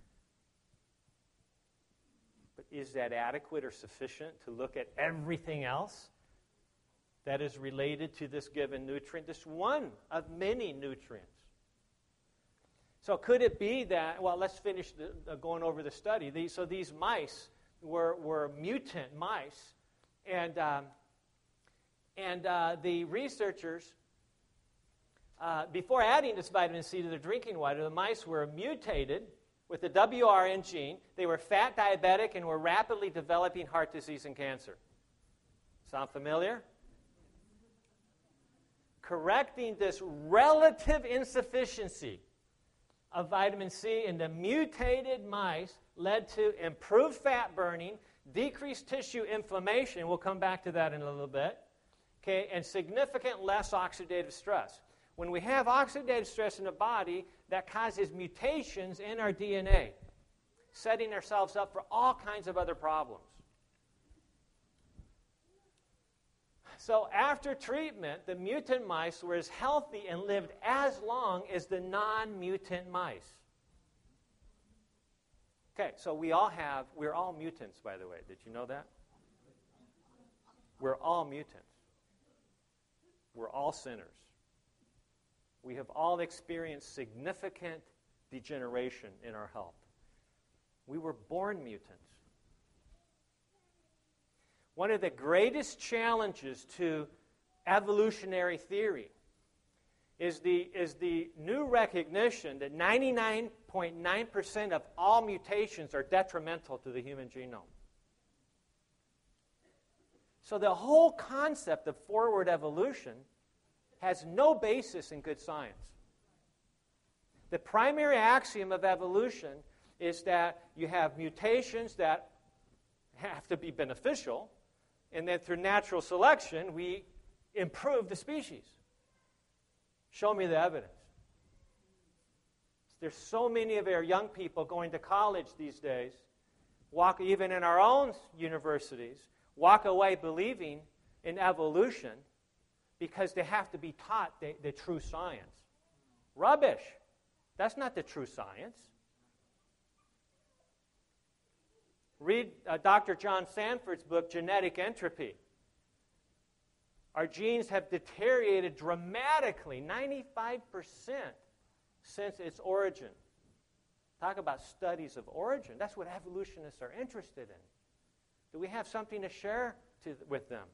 But is that adequate or sufficient to look at everything else that is related to this given nutrient? This one of many nutrients. So could it be that, well, let's finish the, uh, going over the study. These, so these mice were, were mutant mice, and um, And uh, the researchers, uh, before adding this vitamin C to their drinking water, the mice were mutated with the W R N gene. They were fat, diabetic, and were rapidly developing heart disease and cancer. Sound familiar? Correcting this relative insufficiency of vitamin C in the mutated mice led to improved fat burning, decreased tissue inflammation, we'll come back to that in a little bit, okay, and significant less oxidative stress. When we have oxidative stress in the body, that causes mutations in our D N A, setting ourselves up for all kinds of other problems. So after treatment, the mutant mice were as healthy and lived as long as the non-mutant mice. Okay, so we all have, we're all mutants, by the way. Did you know that? We're all mutants. We're all sinners. We have all experienced significant degeneration in our health. We were born mutants. One of the greatest challenges to evolutionary theory is the, is the new recognition that ninety-nine point nine percent of all mutations are detrimental to the human genome. So the whole concept of forward evolution has no basis in good science. The primary axiom of evolution is that you have mutations that have to be beneficial, and then through natural selection, we improve the species. Show me the evidence. There's so many of our young people going to college these days, walk even in our own universities, walk away believing in evolution because they have to be taught the, the true science. Rubbish. That's not the true science. Read uh, Doctor John Sanford's book, Genetic Entropy. Our genes have deteriorated dramatically, ninety-five percent since its origin. Talk about studies of origin. That's what evolutionists are interested in. Do we have something to share to, with them?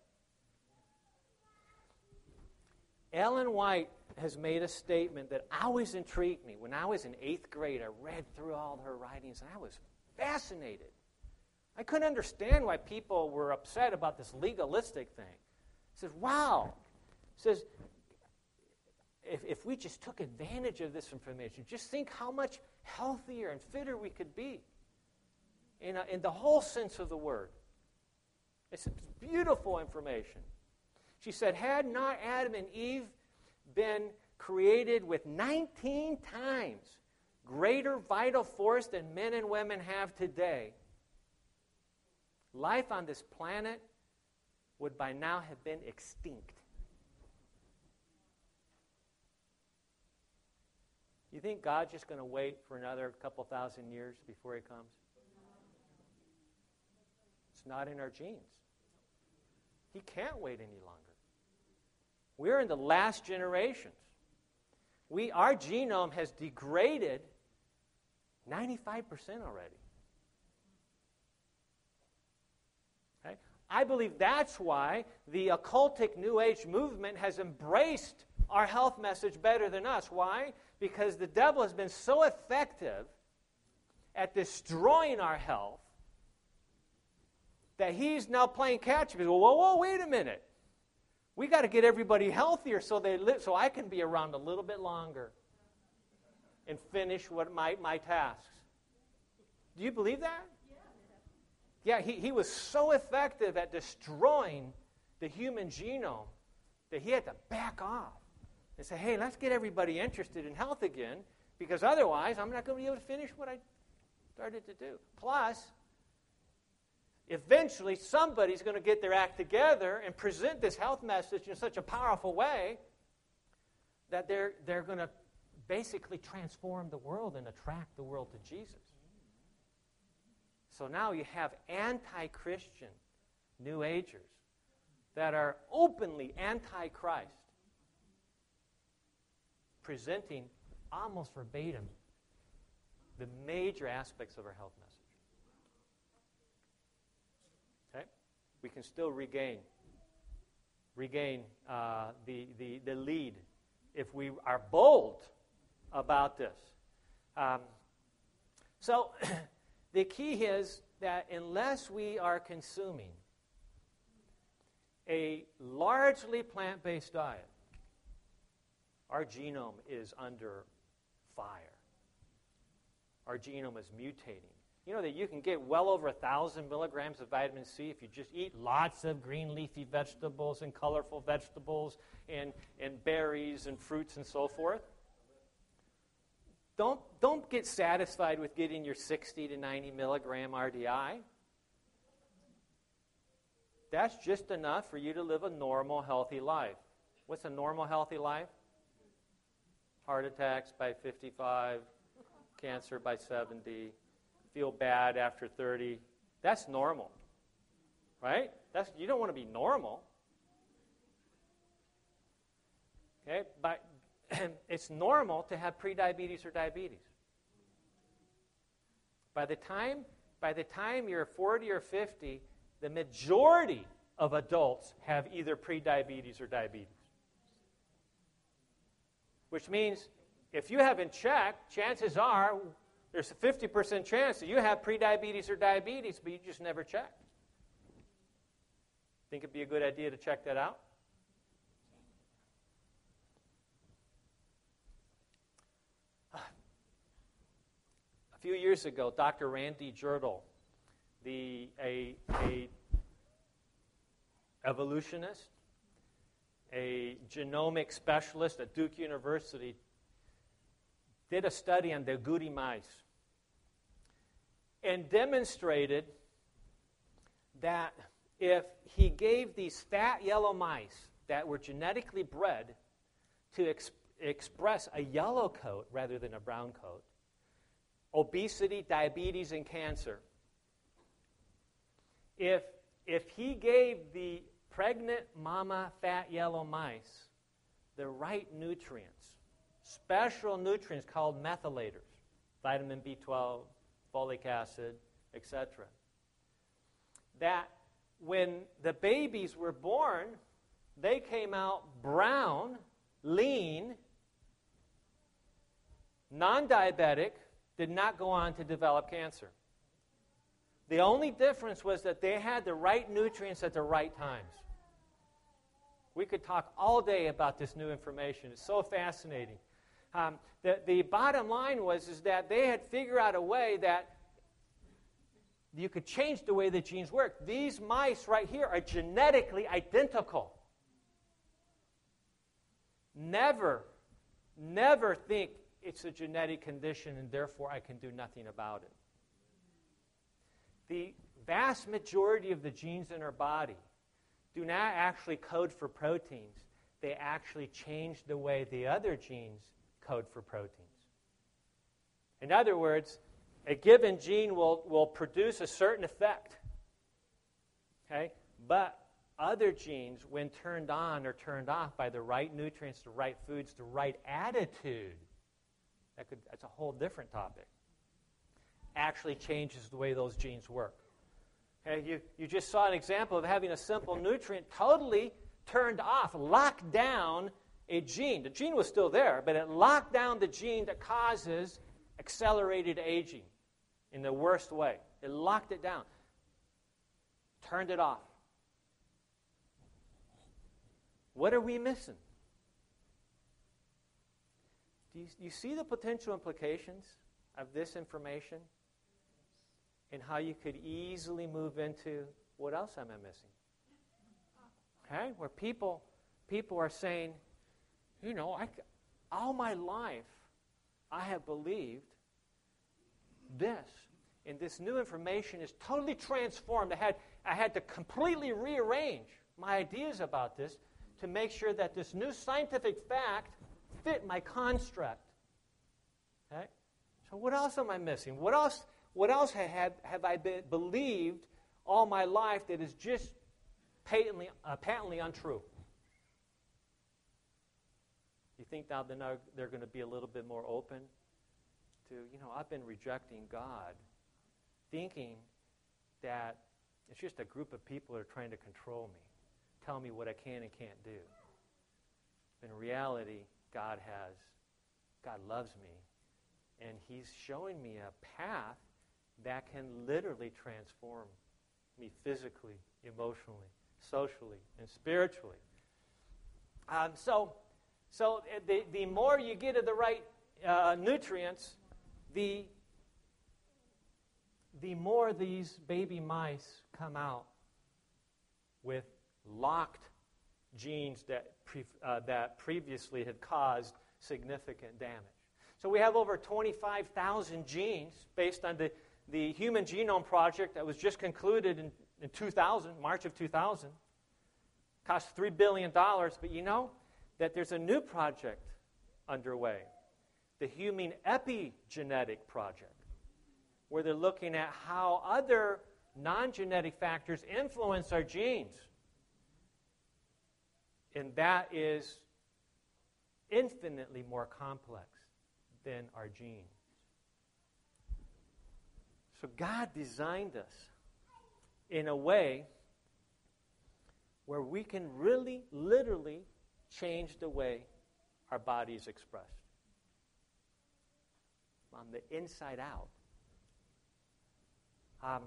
Ellen White has made a statement that always intrigued me. When I was in eighth grade, I read through all her writings, and I was fascinated. I couldn't understand why people were upset about this legalistic thing. He says, wow. He says, if, if we just took advantage of this information, just think how much healthier and fitter we could be in, a, in the whole sense of the word. It's beautiful information. She said, had not Adam and Eve been created with nineteen times greater vital force than men and women have today, life on this planet would by now have been extinct. You think God's just going to wait for another couple thousand years before he comes? It's not in our genes. He can't wait any longer. We're in the last generations. We, our genome has degraded ninety-five percent already. Okay? I believe that's why the occultic New Age movement has embraced our health message better than us. Why? Because the devil has been so effective at destroying our health that he's now playing catch up. He goes, whoa, whoa, wait a minute. We got to get everybody healthier so they live, so I can be around a little bit longer and finish what my, my tasks. Do you believe that? Yeah, he, he was so effective at destroying the human genome that he had to back off and say, hey, let's get everybody interested in health again, because otherwise I'm not going to be able to finish what I started to do. Plus, eventually somebody's going to get their act together and present this health message in such a powerful way that they're, they're going to basically transform the world and attract the world to Jesus. So now you have anti-Christian New Agers that are openly anti-Christ, presenting almost verbatim the major aspects of our health message. Okay? We can still regain regain uh, the, the, the lead if we are bold about this. Um, so the key is that unless we are consuming a largely plant-based diet, our genome is under fire. Our genome is mutating. You know that you can get well over a thousand milligrams of vitamin C if you just eat lots of green leafy vegetables and colorful vegetables and, and berries and fruits and so forth. Don't, don't get satisfied with getting your sixty to ninety milligram R D I. That's just enough for you to live a normal, healthy life. What's a normal, healthy life? Heart attacks by fifty-five, cancer by seventy, feel bad after thirty. That's normal, right? That's, you don't want to be normal. Okay, but it's normal to have prediabetes or diabetes. By the time, by the time you're forty or fifty, the majority of adults have either prediabetes or diabetes. Which means if you haven't checked, chances are there's a fifty percent chance that you have prediabetes or diabetes, but you just never checked. Think it'd be a good idea to check that out? A few years ago, Doctor Randy Girdle, the a, a evolutionist, a genomic specialist at Duke University, did a study on the agouti mice and demonstrated that if he gave these fat yellow mice that were genetically bred to ex- express a yellow coat rather than a brown coat, obesity, diabetes, and cancer, if, if he gave the pregnant mama fat yellow mice the right nutrients, special nutrients called methylators, vitamin B twelve, folic acid, et cetera, that when the babies were born, they came out brown, lean, non-diabetic, did not go on to develop cancer. The only difference was that they had the right nutrients at the right times. We could talk all day about this new information. It's so fascinating. Um, the, the bottom line was is that they had figured out a way that you could change the way the genes work. These mice right here are genetically identical. Never, never think it's a genetic condition and therefore I can do nothing about it. The vast majority of the genes in our body do not actually code for proteins. They actually change the way the other genes code for proteins. In other words, a given gene will, will produce a certain effect. Okay? But other genes, when turned on or turned off by the right nutrients, the right foods, the right attitude, that could, that's a whole different topic, actually changes the way those genes work. Okay? You, you just saw an example of having a simple nutrient totally turned off, locked down a gene. The gene was still there, but it locked down the gene that causes accelerated aging in the worst way. It locked it down, turned it off. What are we missing? Do you, do you see the potential implications of this information and how you could easily move into what else am I missing? Okay, where people people are saying, you know, I, all my life I have believed this, and this new information is totally transformed. I had I had to completely rearrange my ideas about this to make sure that this new scientific fact fit my construct. Okay? So what else am I missing? What else what else have, have I been, believed all my life that is just patently, uh, patently untrue? You think now they're, not, they're going to be a little bit more open to, you know, I've been rejecting God, thinking that it's just a group of people that are trying to control me. tell me what I can and can't do. In reality, God has, God loves me, and He's showing me a path that can literally transform me physically, emotionally, socially, and spiritually. Um, so, so the, the more you get of the right uh, nutrients, the, the more these baby mice come out with locked genes that pre, uh, that previously had caused significant damage. So we have over twenty-five thousand genes based on the, the Human Genome Project that was just concluded in, in two thousand, March of two thousand. Cost three billion dollars, but you know that there's a new project underway, the Human Epigenetic Project, where they're looking at how other non-genetic factors influence our genes. And that is infinitely more complex than our genes. So God designed us in a way where we can really, literally change the way our body is expressed. On the inside out. Um,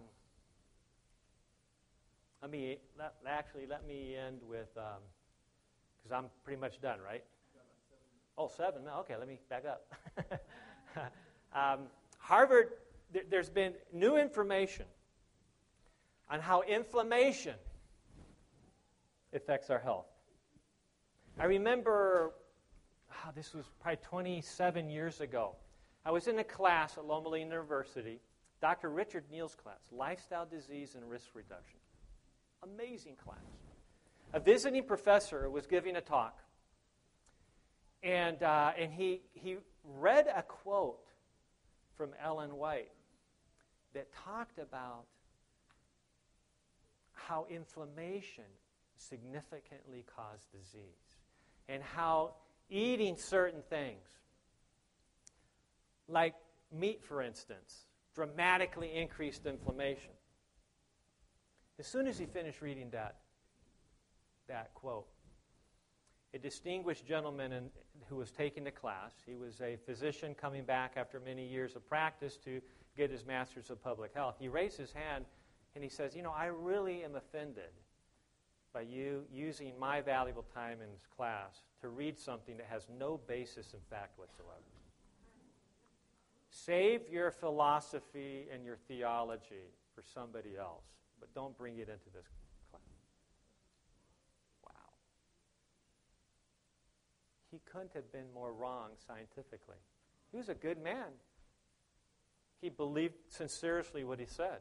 let me, let, actually, let me end with, because um, I'm pretty much done, right? Oh, seven. Okay, let me back up. um, Harvard, th- there's been new information on how inflammation affects our health. I remember, oh, this was probably twenty-seven years ago. I was in a class at Loma Linda University, Doctor Richard Neal's class, Lifestyle Disease and Risk Reduction. Amazing class. A visiting professor was giving a talk, and uh, and he he read a quote from Ellen White that talked about how inflammation significantly caused disease, and how eating certain things, like meat, for instance, dramatically increased inflammation. As soon as he finished reading that, that quote, a distinguished gentleman in, who was taking the class, he was a physician coming back after many years of practice to get his master's of public health. He raised his hand and he says, you know, I really am offended by you using my valuable time in this class to read something that has no basis in fact whatsoever. Save your philosophy and your theology for somebody else, but don't bring it into this class. Wow. He couldn't have been more wrong scientifically. He was a good man. He believed sincerely what he said.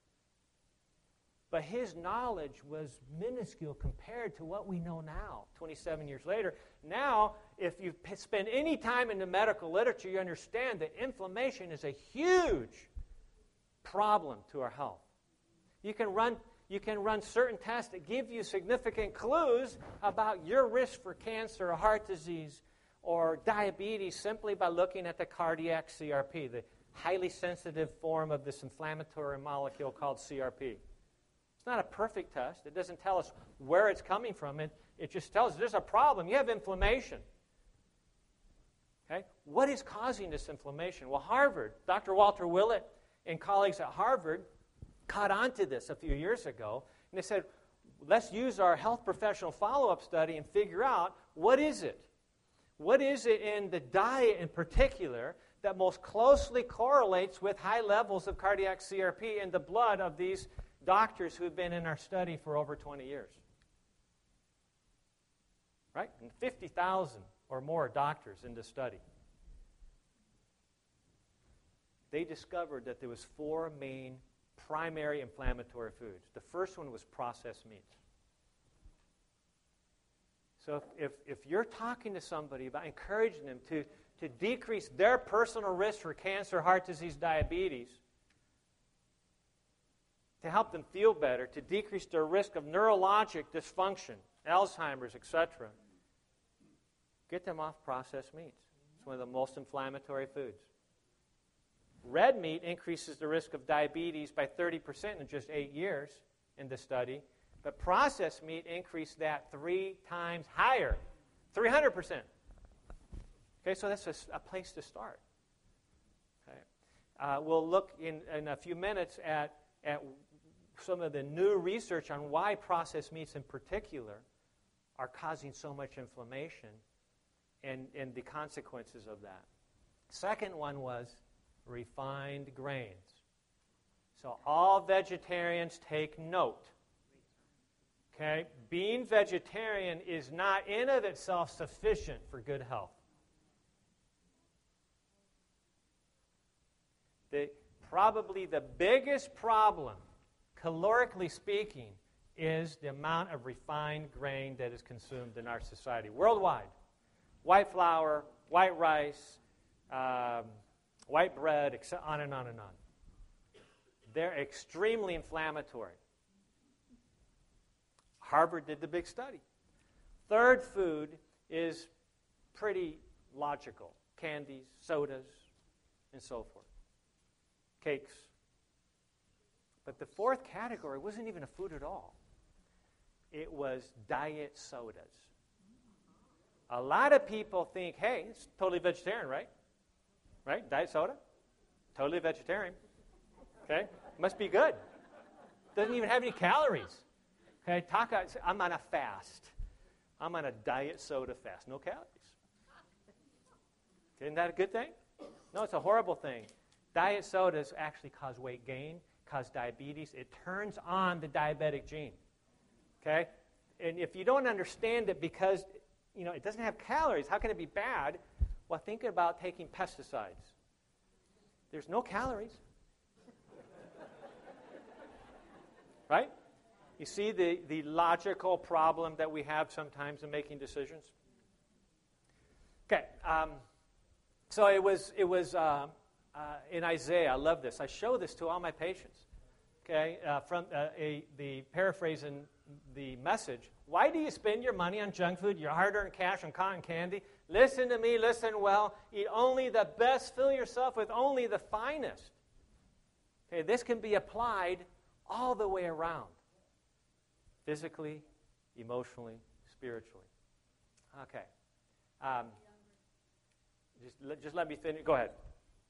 But his knowledge was minuscule compared to what we know now, twenty-seven years later. Now, if you spend any time in the medical literature, you understand that inflammation is a huge problem to our health. You can run, you can run certain tests that give you significant clues about your risk for cancer or heart disease or diabetes simply by looking at the cardiac C R P, the highly sensitive form of this inflammatory molecule called C R P. It's not a perfect test. It doesn't tell us where it's coming from. It, it just tells us there's a problem. You have inflammation. Okay? What is causing this inflammation? Well, Harvard, Doctor Walter Willett and colleagues at Harvard caught on to this a few years ago, and they said, let's use our health professional follow-up study and figure out what is it? What is it in the diet in particular that most closely correlates with high levels of cardiac C R P in the blood of these doctors who've been in our study for over twenty years. Right? And fifty thousand or more doctors in this study. They discovered that there was four main primary inflammatory foods. The first one was processed meats. So if, if, if you're talking to somebody about encouraging them to, to decrease their personal risk for cancer, heart disease, diabetes, to help them feel better, to decrease their risk of neurologic dysfunction, Alzheimer's, et cetera, get them off processed meats. It's one of the most inflammatory foods. Red meat increases the risk of diabetes by thirty percent in just eight years in the study. But processed meat increased that three times higher, three hundred percent. Okay, so that's a, a place to start. Okay. Uh, we'll look in, in a few minutes at, at some of the new research on why processed meats in particular are causing so much inflammation and, and the consequences of that. Second one was refined grains. So all vegetarians take note. Okay? Being vegetarian is not in of itself sufficient for good health. The, probably the biggest problem, calorically speaking, is the amount of refined grain that is consumed in our society worldwide. White flour, white rice, um, white bread, on and on and on. They're extremely inflammatory. Harvard did the big study. Third food is pretty logical. Candies, sodas, and so forth. Cakes. But the fourth category wasn't even a food at all. It was diet sodas. A lot of people think, hey, it's totally vegetarian, right? Right? Diet soda? Totally vegetarian. Okay? Must be good. Doesn't even have any calories. Okay? Talk, I'm on a fast. I'm on a diet soda fast. No calories. Isn't that a good thing? No, it's a horrible thing. Diet sodas actually cause weight gain, cause diabetes. It turns on the diabetic gene. Okay? And if you don't understand it because, you know, it doesn't have calories, how can it be bad? Well, think about taking pesticides. There's no calories. Right? You see the, the logical problem that we have sometimes in making decisions? Okay. Um, so it was, it was uh, uh, in Isaiah. I love this. I show this to all my patients. Okay, uh, from uh, a, the paraphrase in the message. Why do you spend your money on junk food, your hard-earned cash on cotton candy? Listen to me, listen well. Eat only the best. Fill yourself with only the finest. Okay, this can be applied all the way around. Physically, emotionally, spiritually. Okay. Um, just, let, just let me finish. Go ahead.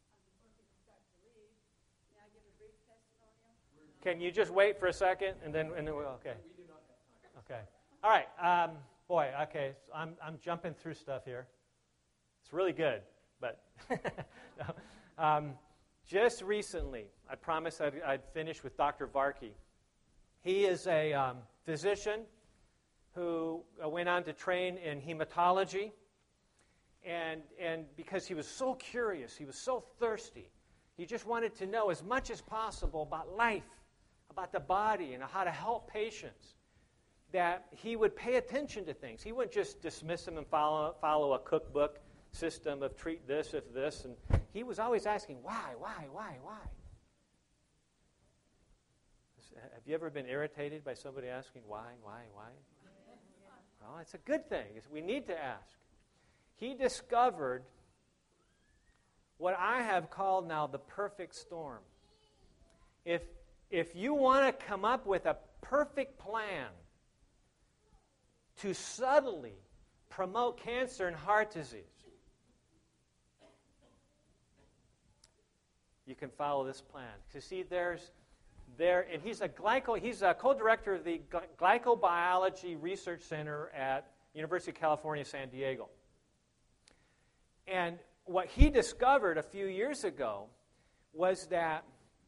Can you just wait for a second, and then, and then we'll, okay. We do not have time. Okay. All right. Um, boy, okay. So I'm, I'm jumping through stuff here. It's really good, but no. um, just recently, I promised I'd, I'd finish with Doctor Varkey. He is a um, physician who uh, went on to train in hematology, and and because he was so curious, he was so thirsty, he just wanted to know as much as possible about life, about the body, and how to help patients, that he would pay attention to things. He wouldn't just dismiss them and follow, follow a cookbook system of treat this if this. And he was always asking, why, why, why, why? Have you ever been irritated by somebody asking why, why, why? Well, it's a good thing. We need to ask. He discovered what I have called now the perfect storm. If If you want to come up with a perfect plan to subtly promote cancer and heart disease, you can follow this plan. You see, there's there, and he's a glyco. He's a co-director of the Glycobiology Research Center at University of California, San Diego. And what he discovered a few years ago was that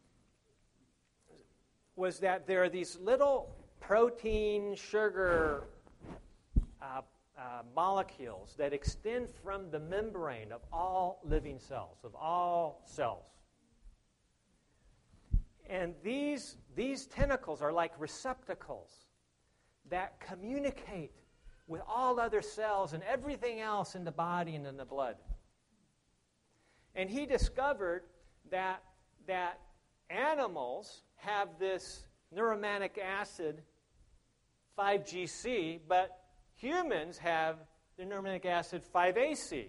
was that there are these little protein, sugar uh, uh, molecules that extend from the membrane of all living cells, of all cells. And these, these tentacles are like receptacles that communicate with all other cells and everything else in the body and in the blood. And he discovered that, that animals have this neuromannic acid five G C, but humans have the neuromannic acid five A C.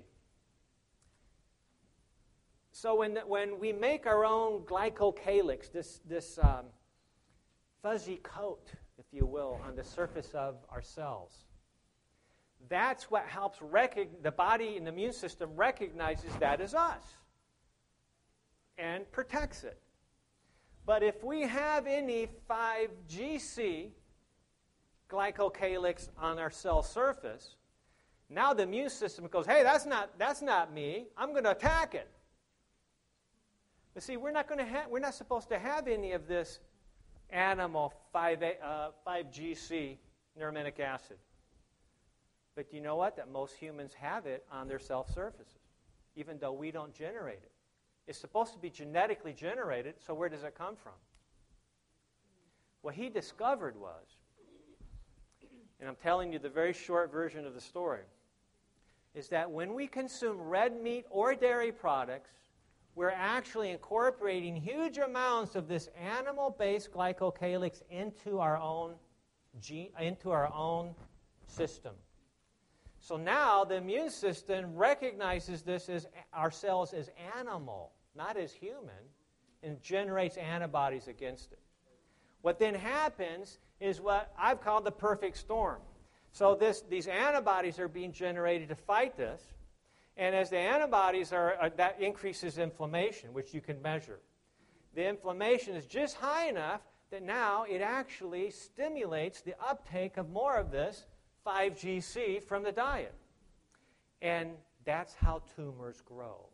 So when, when we make our own glycocalyx, this, this um, fuzzy coat if you will, on the surface of our cells. That's what helps recognize, the body and the immune system recognizes that as us and protects it. But if we have any five G C glycocalyx on our cell surface, now the immune system goes, hey, that's not, that's not me. I'm going to attack it. But see, we're not going to have, we're not supposed to have any of this animal five G C neurominic acid. But you know what? That most humans have it on their cell surfaces, even though we don't generate it. It's supposed to be genetically generated, so where does it come from? What he discovered was, and I'm telling you the very short version of the story, is that when we consume red meat or dairy products, we're actually incorporating huge amounts of this animal-based glycocalyx into our own gene, into our own system. So now the immune system recognizes this as our cells as animal, not as human, and generates antibodies against it. What then happens is what I've called the perfect storm. So this, these antibodies are being generated to fight this, and as the antibodies are, uh, that increases inflammation, which you can measure. The inflammation is just high enough that now it actually stimulates the uptake of more of this five G C from the diet. And that's how tumors grow.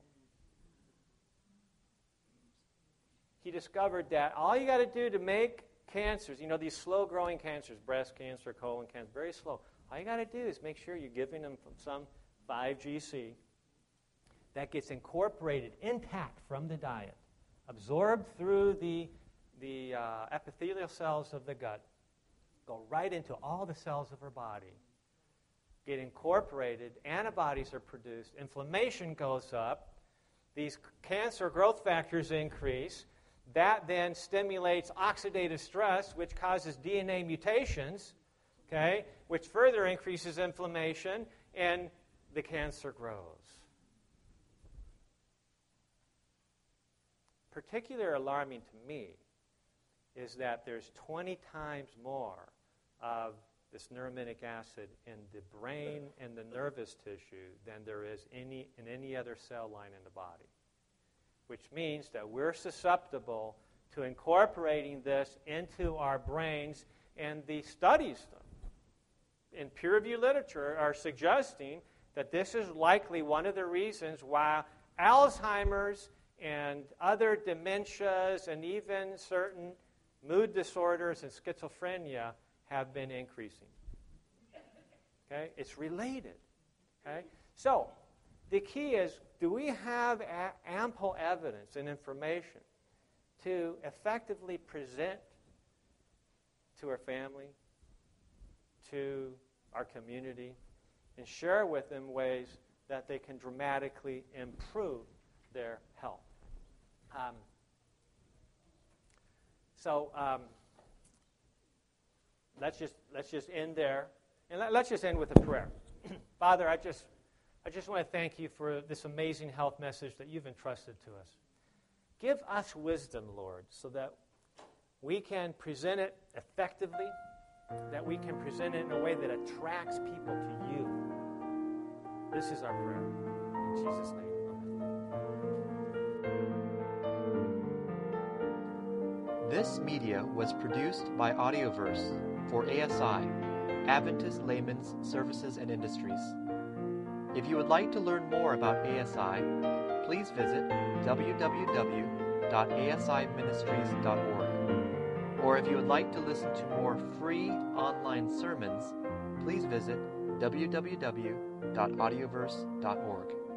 He discovered that all you got to do to make cancers, you know, these slow-growing cancers, breast cancer, colon cancer, very slow. All you got to do is make sure you're giving them some five G C that gets incorporated intact from the diet, absorbed through the, the uh, epithelial cells of the gut, go right into all the cells of her body, get incorporated, antibodies are produced, inflammation goes up, these cancer growth factors increase, that then stimulates oxidative stress, which causes D N A mutations, okay, which further increases inflammation, and the cancer grows. Particularly alarming to me is that there's twenty times more of this neurominic acid in the brain and the nervous tissue than there is any in any other cell line in the body, which means that we're susceptible to incorporating this into our brains, and the studies in peer-reviewed literature are suggesting that this is likely one of the reasons why Alzheimer's and other dementias and even certain mood disorders and schizophrenia have been increasing. Okay? It's related. Okay? So, the key is, do we have a- ample evidence and information to effectively present to our family, to our community, and share with them ways that they can dramatically improve their health? Um, so um, let's just let's just end there, and let, let's just end with a prayer. Father, I just I just want to thank you for this amazing health message that you've entrusted to us. Give us wisdom, Lord, so that we can present it effectively, that we can present it in a way that attracts people to you. This is our prayer. In Jesus' name. This media was produced by Audioverse for A S I, Adventist Layman's Services and Industries. If you would like to learn more about A S I, please visit w w w dot a s i ministries dot org. Or if you would like to listen to more free online sermons, please visit w w w dot audioverse dot org.